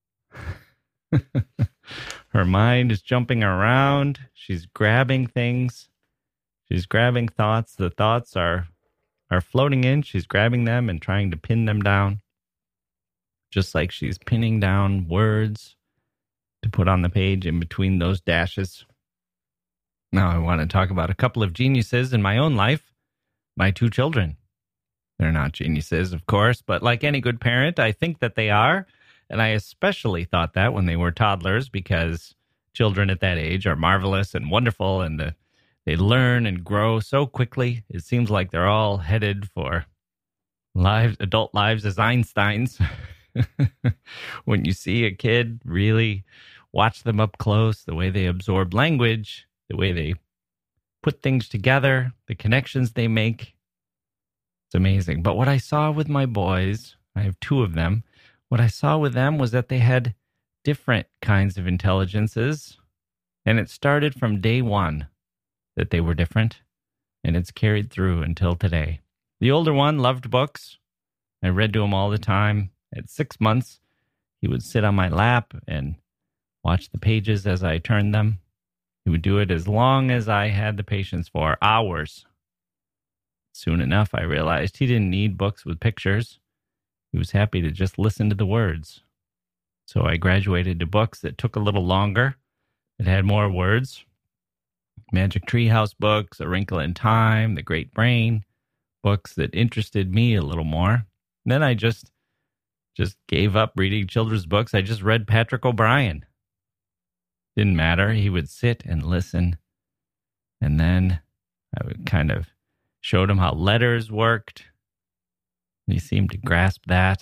Her mind is jumping around. She's grabbing things. She's grabbing thoughts. The thoughts are floating in. She's grabbing them and trying to pin them down. Just like she's pinning down words to put on the page in between those dashes. Now I want to talk about a couple of geniuses in my own life. My two children. They're not geniuses, of course, but like any good parent, I think that they are. And I especially thought that when they were toddlers, because children at that age are marvelous and wonderful, and they learn and grow so quickly. It seems like they're all headed for adult lives as Einsteins. When you see a kid, really watch them up close, the way they absorb language, the way they put things together, the connections they make. It's amazing. But what I saw with my boys, I have two of them, what I saw with them was that they had different kinds of intelligences, and it started from day one that they were different, and it's carried through until today. The older one loved books. I read to him all the time. At 6 months, he would sit on my lap and watch the pages as I turned them. He would do it as long as I had the patience for, hours. Soon enough, I realized he didn't need books with pictures. He was happy to just listen to the words. So I graduated to books that took a little longer, that had more words. Magic Treehouse books, A Wrinkle in Time, The Great Brain, books that interested me a little more. And then I just gave up reading children's books. I just read Patrick O'Brien. Didn't matter. He would sit and listen. And then I would kind of showed him how letters worked. He seemed to grasp that.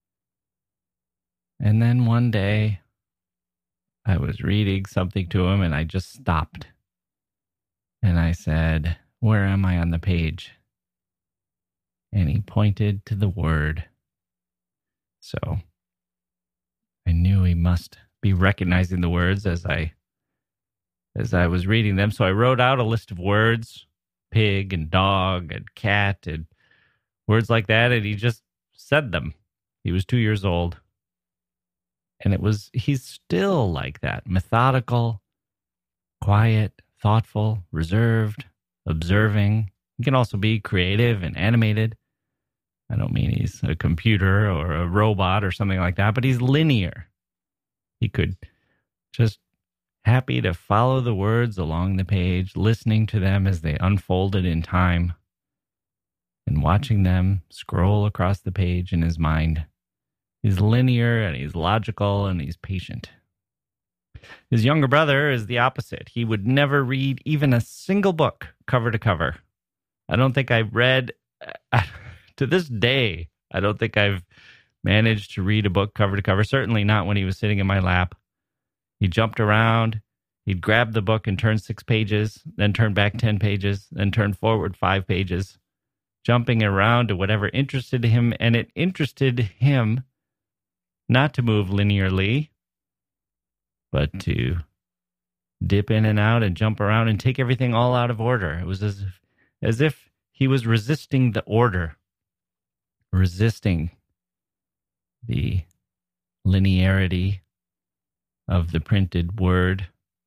And then one day, I was reading something to him, and I just stopped. And I said, where am I on the page? And he pointed to the word. So I knew he must be recognizing the words as I was reading them. So I wrote out a list of words, pig and dog and cat and words like that, and he just said them. He was 2 years old. And he's still like that, methodical, quiet, thoughtful, reserved, observing. He can also be creative and animated. I don't mean he's a computer or a robot or something like that, but he's linear. He could just happy to follow the words along the page, listening to them as they unfolded in time, and watching them scroll across the page in his mind. He's linear, and he's logical, and he's patient. His younger brother is the opposite. He would never read even a single book cover to cover. I don't think I've read, to this day, I don't think I've managed to read a book cover to cover, certainly not when he was sitting in my lap. He jumped around. He'd grab the book and turn 6 pages, then turn back 10 pages, then turn forward 5 pages, jumping around to whatever interested him, and it interested him not to move linearly, but to dip in and out and jump around and take everything all out of order. It was as if he was resisting the order, resisting the linearity of the printed word.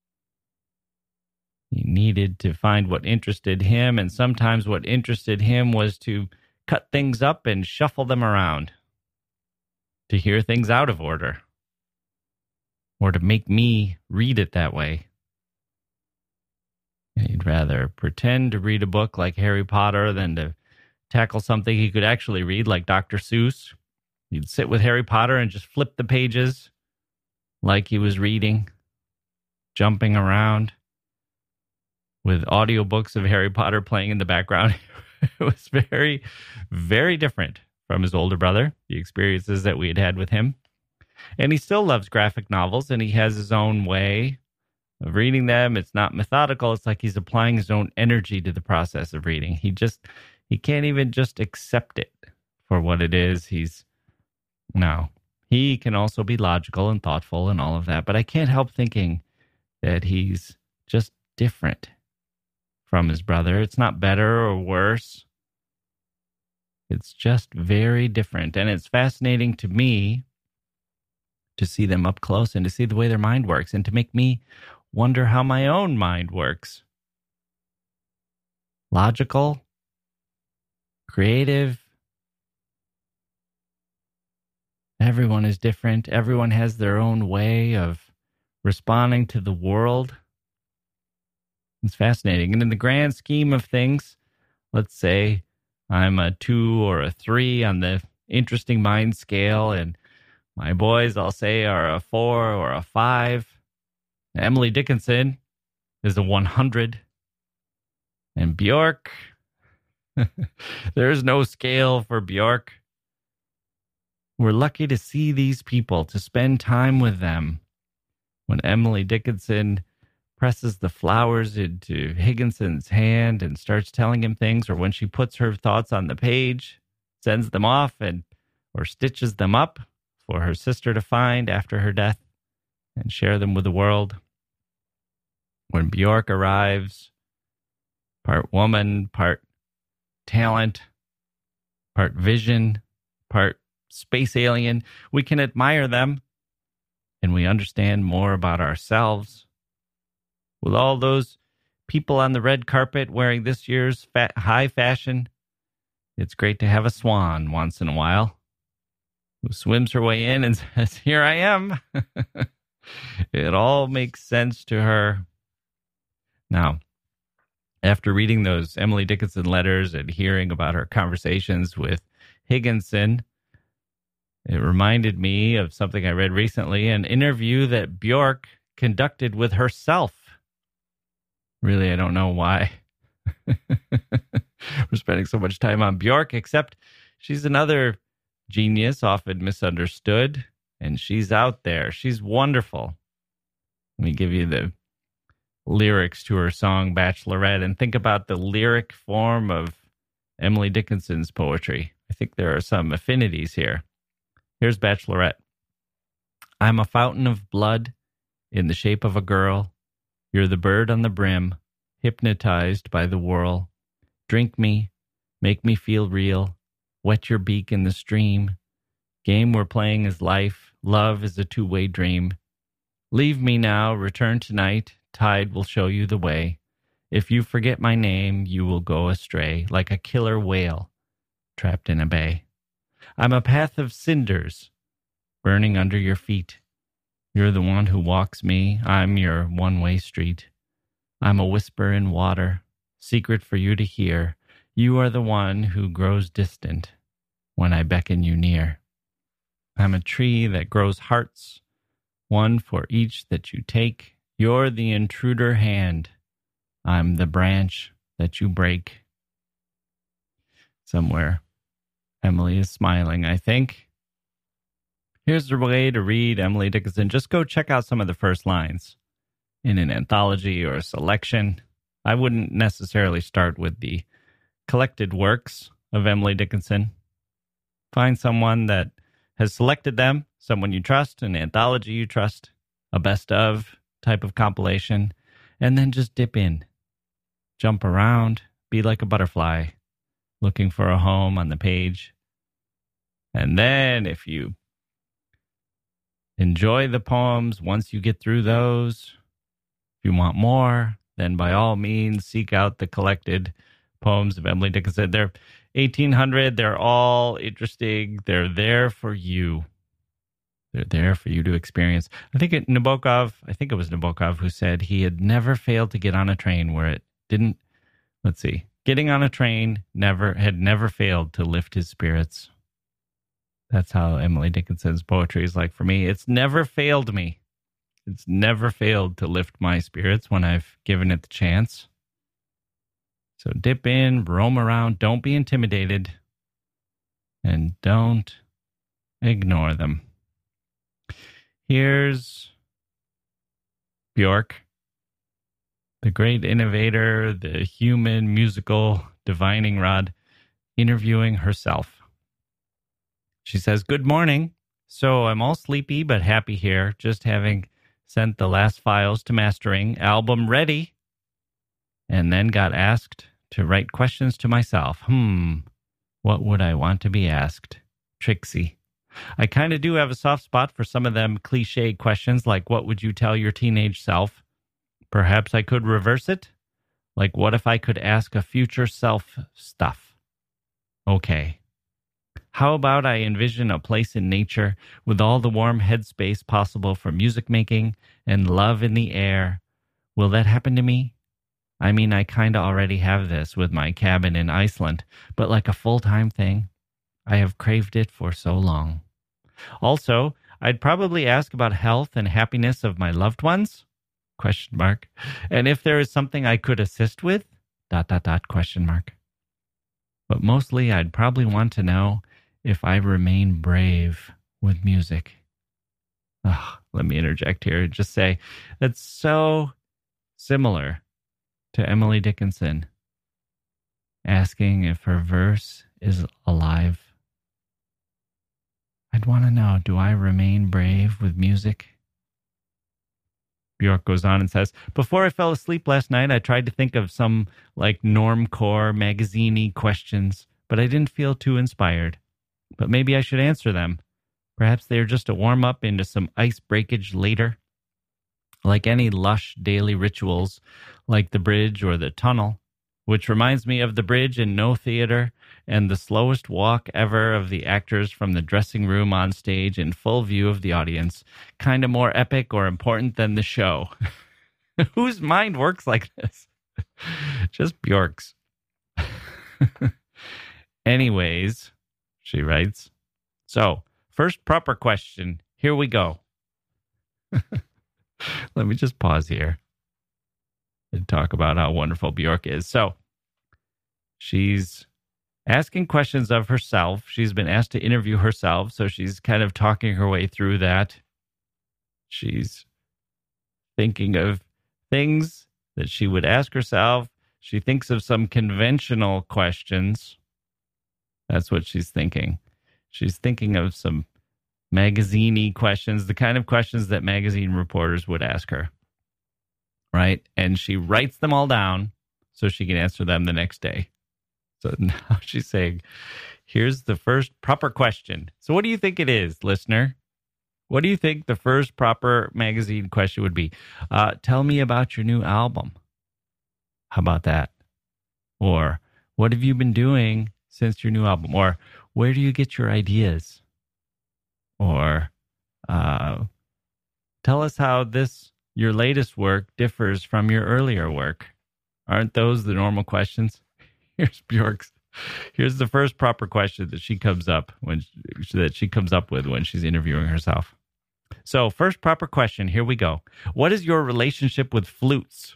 He needed to find what interested him, and sometimes what interested him was to cut things up and shuffle them around, to hear things out of order, or to make me read it that way. He'd rather pretend to read a book like Harry Potter than to tackle something he could actually read like Dr. Seuss. He'd sit with Harry Potter and just flip the pages like he was reading, jumping around with audiobooks of Harry Potter playing in the background. It was very, very different from his older brother, the experiences that we had had with him. And he still loves graphic novels, and he has his own way of reading them. It's not methodical. It's like he's applying his own energy to the process of reading. He can't even just accept it for what it is. He can also be logical and thoughtful and all of that, but I can't help thinking that he's just different from his brother. It's not better or worse. It's just very different. And it's fascinating to me to see them up close and to see the way their mind works and to make me wonder how my own mind works. Logical, creative. Everyone is different. Everyone has their own way of responding to the world. It's fascinating. And in the grand scheme of things, let's say I'm a 2 or a 3 on the interesting mind scale, and my boys, I'll say, are a 4 or a 5. Emily Dickinson is a 100. And Bjork, there's no scale for Bjork. We're lucky to see these people, to spend time with them. When Emily Dickinson presses the flowers into Higginson's hand and starts telling him things, or when she puts her thoughts on the page, sends them off or stitches them up for her sister to find after her death and share them with the world. When Bjork arrives, part woman, part talent, part vision, part space alien, we can admire them and we understand more about ourselves. With all those people on the red carpet wearing this year's high fashion, it's great to have a swan once in a while who swims her way in and says, "Here I am." It all makes sense to her. Now, after reading those Emily Dickinson letters and hearing about her conversations with Higginson, it reminded me of something I read recently, an interview that Bjork conducted with herself. Really, I don't know why we're spending so much time on Bjork, except she's another genius, often misunderstood, and she's out there. She's wonderful. Let me give you the lyrics to her song, Bachelorette, and think about the lyric form of Emily Dickinson's poetry. I think there are some affinities here. Here's Bachelorette. I'm a fountain of blood in the shape of a girl. You're the bird on the brim, hypnotized by the whirl. Drink me, make me feel real. Wet your beak in the stream. Game we're playing is life. Love is a two-way dream. Leave me now, return tonight. Tide will show you the way. If you forget my name, you will go astray, like a killer whale trapped in a bay. I'm a path of cinders burning under your feet. You're the one who walks me. I'm your one-way street. I'm a whisper in water, secret for you to hear. You are the one who grows distant when I beckon you near. I'm a tree that grows hearts, one for each that you take. You're the intruder hand. I'm the branch that you break. Somewhere, Emily is smiling, I think. Here's the way to read Emily Dickinson. Just go check out some of the first lines in an anthology or a selection. I wouldn't necessarily start with the collected works of Emily Dickinson. Find someone that has selected them, someone you trust, an anthology you trust, a best of type of compilation, and then just dip in. Jump around, be like a butterfly, looking for a home on the page. And then if you enjoy the poems. Once you get through those, if you want more, then by all means, seek out the collected poems of Emily Dickinson. They're 1,800. They're all interesting. They're there for you. They're there for you to experience. I think it was Nabokov who said he had never failed to get on a train where it didn't, getting on a train had never failed to lift his spirits. That's how Emily Dickinson's poetry is like for me. It's never failed me. It's never failed to lift my spirits when I've given it the chance. So dip in, roam around, don't be intimidated, and don't ignore them. Here's Björk, the great innovator, the human musical divining rod, interviewing herself. She says, "Good morning. So I'm all sleepy but happy here, just having sent the last files to mastering, album ready, and then got asked to write questions to myself. What would I want to be asked? Trixie. I kind of do have a soft spot for some of them cliche questions, like what would you tell your teenage self? Perhaps I could reverse it? Like what if I could ask a future self stuff? Okay. How about I envision a place in nature with all the warm headspace possible for music making and love in the air? Will that happen to me? I mean, I kind of already have this with my cabin in Iceland, but like a full-time thing, I have craved it for so long. Also, I'd probably ask about health and happiness of my loved ones? ? And if there is something I could assist with? ... But mostly, I'd probably want to know if I remain brave with music. Let me interject here and just say that's so similar to Emily Dickinson asking if her verse is alive. I'd want to know, do I remain brave with music? Björk goes on and says, before I fell asleep last night, I tried to think of some like normcore magazine-y questions, but I didn't feel too inspired. But maybe I should answer them. Perhaps they're just a warm-up into some ice breakage later. Like any lush daily rituals, like the bridge or the tunnel, which reminds me of the bridge in No Theater and the slowest walk ever of the actors from the dressing room on stage in full view of the audience. Kind of more epic or important than the show. Whose mind works like this? Just Björk's. Anyways, she writes, so, first proper question. Here we go. Let me just pause here and talk about how wonderful Björk is. So, she's asking questions of herself. She's been asked to interview herself, so she's kind of talking her way through that. She's thinking of things that she would ask herself. She thinks of some conventional questions. That's what she's thinking. She's thinking of some magazine-y questions, the kind of questions that magazine reporters would ask her, right? And she writes them all down so she can answer them the next day. So now she's saying, here's the first proper question. So what do you think it is, listener? What do you think the first proper magazine question would be? Tell me about your new album. How about that? Or what have you been doing since your new album? Or where do you get your ideas? Or tell us how your latest work differs from your earlier work. Aren't those the normal questions? Here's Björk's. Here's the first proper question that she comes up with when she's interviewing herself. So, first proper question. Here we go. What is your relationship with flutes?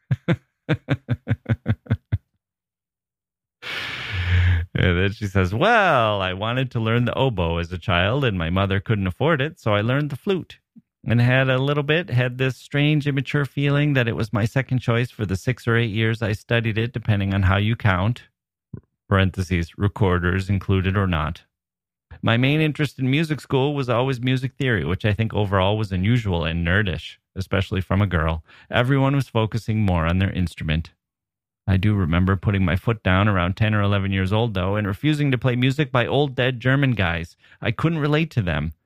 And then she says, well, I wanted to learn the oboe as a child, and my mother couldn't afford it, so I learned the flute. And had this strange, immature feeling that it was my second choice for the 6 or 8 years I studied it, depending on how you count, parentheses, recorders included or not. My main interest in music school was always music theory, which I think overall was unusual and nerdish, especially from a girl. Everyone was focusing more on their instrument. I do remember putting my foot down around 10 or 11 years old, though, and refusing to play music by old dead German guys. I couldn't relate to them.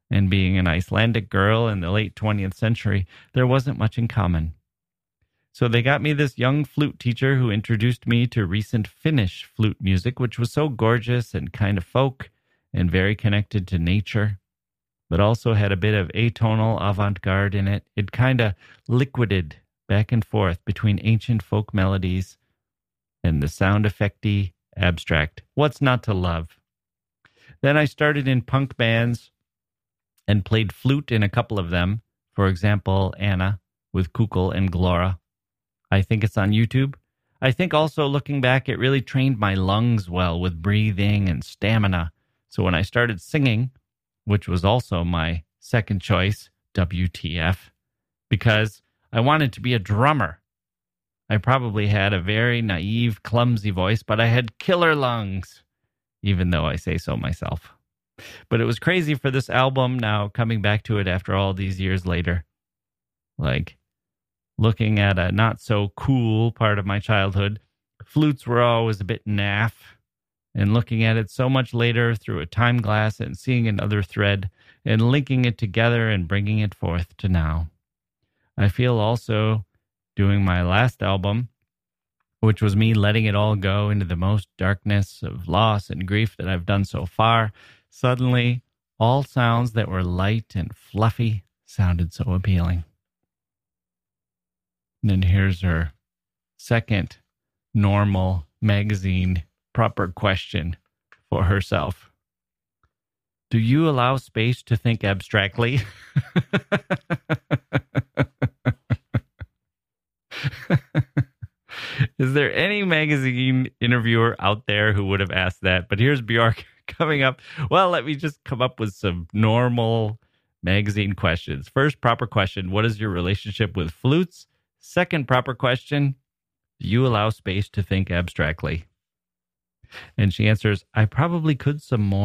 And being an Icelandic girl in the late 20th century, there wasn't much in common. So they got me this young flute teacher who introduced me to recent Finnish flute music, which was so gorgeous and kind of folk and very connected to nature, but also had a bit of atonal avant-garde in it. It kind of liquided back and forth between ancient folk melodies and the sound effecty abstract. What's not to love? Then I started in punk bands and played flute in a couple of them. For example, Anna with Kukul and Glora. I think it's on YouTube. I think also looking back, it really trained my lungs well with breathing and stamina. So when I started singing, which was also my second choice, WTF, because I wanted to be a drummer. I probably had a very naive, clumsy voice, but I had killer lungs, even though I say so myself. But it was crazy for this album now, coming back to it after all these years later. Like, looking at a not so cool part of my childhood, flutes were always a bit naff. And looking at it so much later through a time glass and seeing another thread and linking it together and bringing it forth to now. I feel also doing my last album, which was me letting it all go into the most darkness of loss and grief that I've done so far. Suddenly, all sounds that were light and fluffy sounded so appealing. And then here's her second normal magazine proper question for herself. Do you allow space to think abstractly? Is there any magazine interviewer out there who would have asked that? But here's Björk coming up. Well, let me just come up with some normal magazine questions. First proper question, what is your relationship with flutes? Second proper question, do you allow space to think abstractly? And she answers, I probably could some more, ?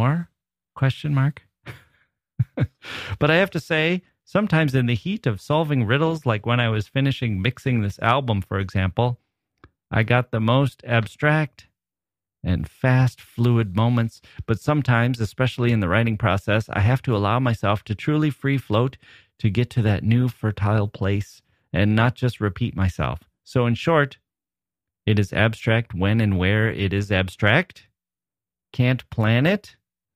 But I have to say, sometimes in the heat of solving riddles, like when I was finishing mixing this album, for example, I got the most abstract and fast, fluid moments. But sometimes, especially in the writing process, I have to allow myself to truly free float to get to that new fertile place and not just repeat myself. So in short, it is abstract when and where it is abstract. Can't plan it.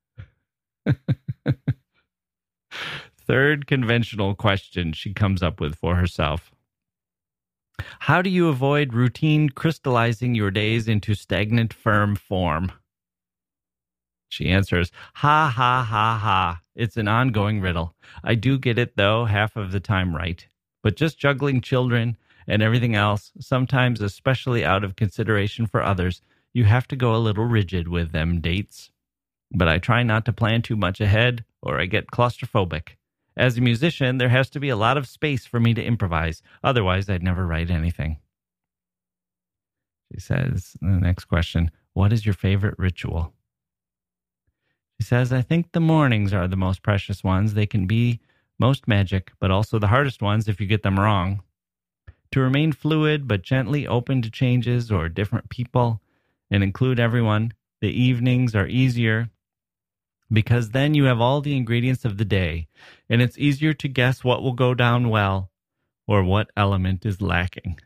Third conventional question she comes up with for herself. How do you avoid routine crystallizing your days into stagnant, firm form? She answers, ha, ha, ha, ha. It's an ongoing riddle. I do get it, though, half of the time right. But just juggling children and everything else, sometimes especially out of consideration for others, you have to go a little rigid with them dates. But I try not to plan too much ahead, or I get claustrophobic. As a musician, there has to be a lot of space for me to improvise. Otherwise, I'd never write anything. She says, the next question, what is your favorite ritual? She says, I think the mornings are the most precious ones. They can be most magic, but also the hardest ones if you get them wrong. To remain fluid, but gently open to changes or different people and include everyone, the evenings are easier because then you have all the ingredients of the day, and it's easier to guess what will go down well or what element is lacking.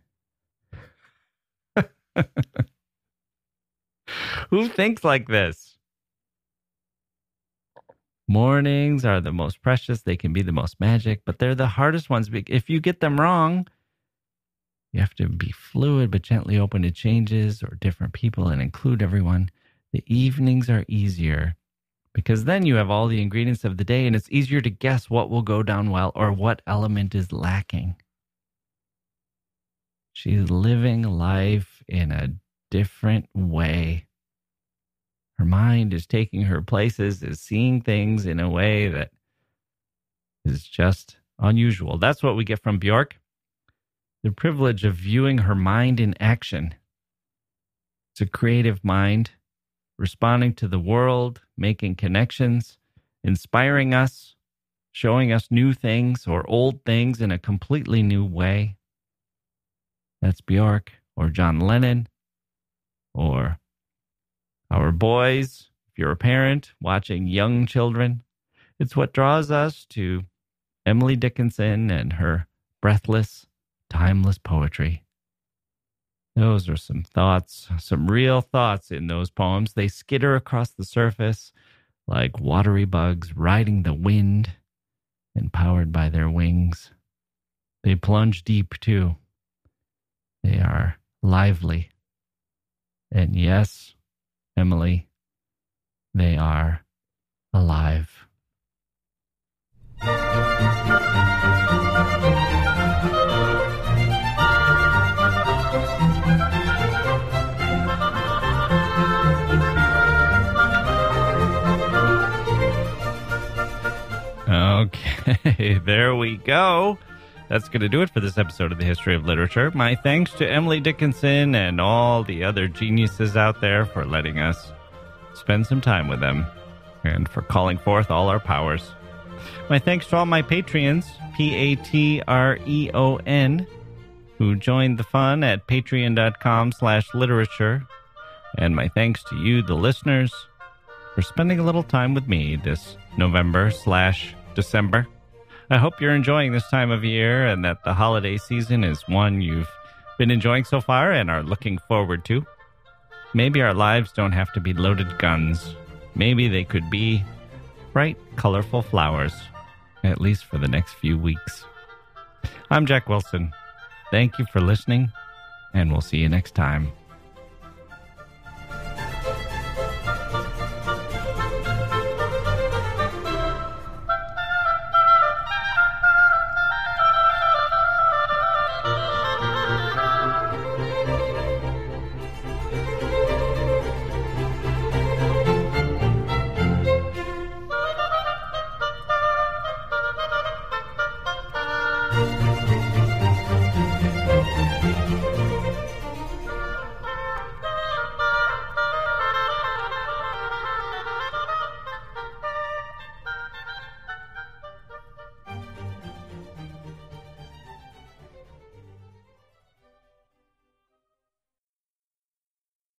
Who thinks like this? Mornings are the most precious. They can be the most magic, but they're the hardest ones. If you get them wrong, you have to be fluid but gently open to changes or different people and include everyone. The evenings are easier because then you have all the ingredients of the day and it's easier to guess what will go down well or what element is lacking. She's living life in a different way. Her mind is taking her places, is seeing things in a way that is just unusual. That's what we get from Björk. The privilege of viewing her mind in action. It's a creative mind, responding to the world, making connections, inspiring us, showing us new things or old things in a completely new way. That's Björk or John Lennon or our boys, if you're a parent, watching young children. It's what draws us to Emily Dickinson and her breathless, timeless poetry. Those are some thoughts, some real thoughts in those poems. They skitter across the surface like watery bugs riding the wind and powered by their wings. They plunge deep, too. They are lively. And yes, Emily, they are alive. Okay, there we go. That's going to do it for this episode of the History of Literature. My thanks to Emily Dickinson and all the other geniuses out there for letting us spend some time with them and for calling forth all our powers. My thanks to all my Patreons, Patreon, who joined the fun at patreon.com/literature. And my thanks to you, the listeners, for spending a little time with me this November/December. I hope you're enjoying this time of year and that the holiday season is one you've been enjoying so far and are looking forward to. Maybe our lives don't have to be loaded guns. Maybe they could be bright, colorful flowers, at least for the next few weeks. I'm Jack Wilson. Thank you for listening, and we'll see you next time.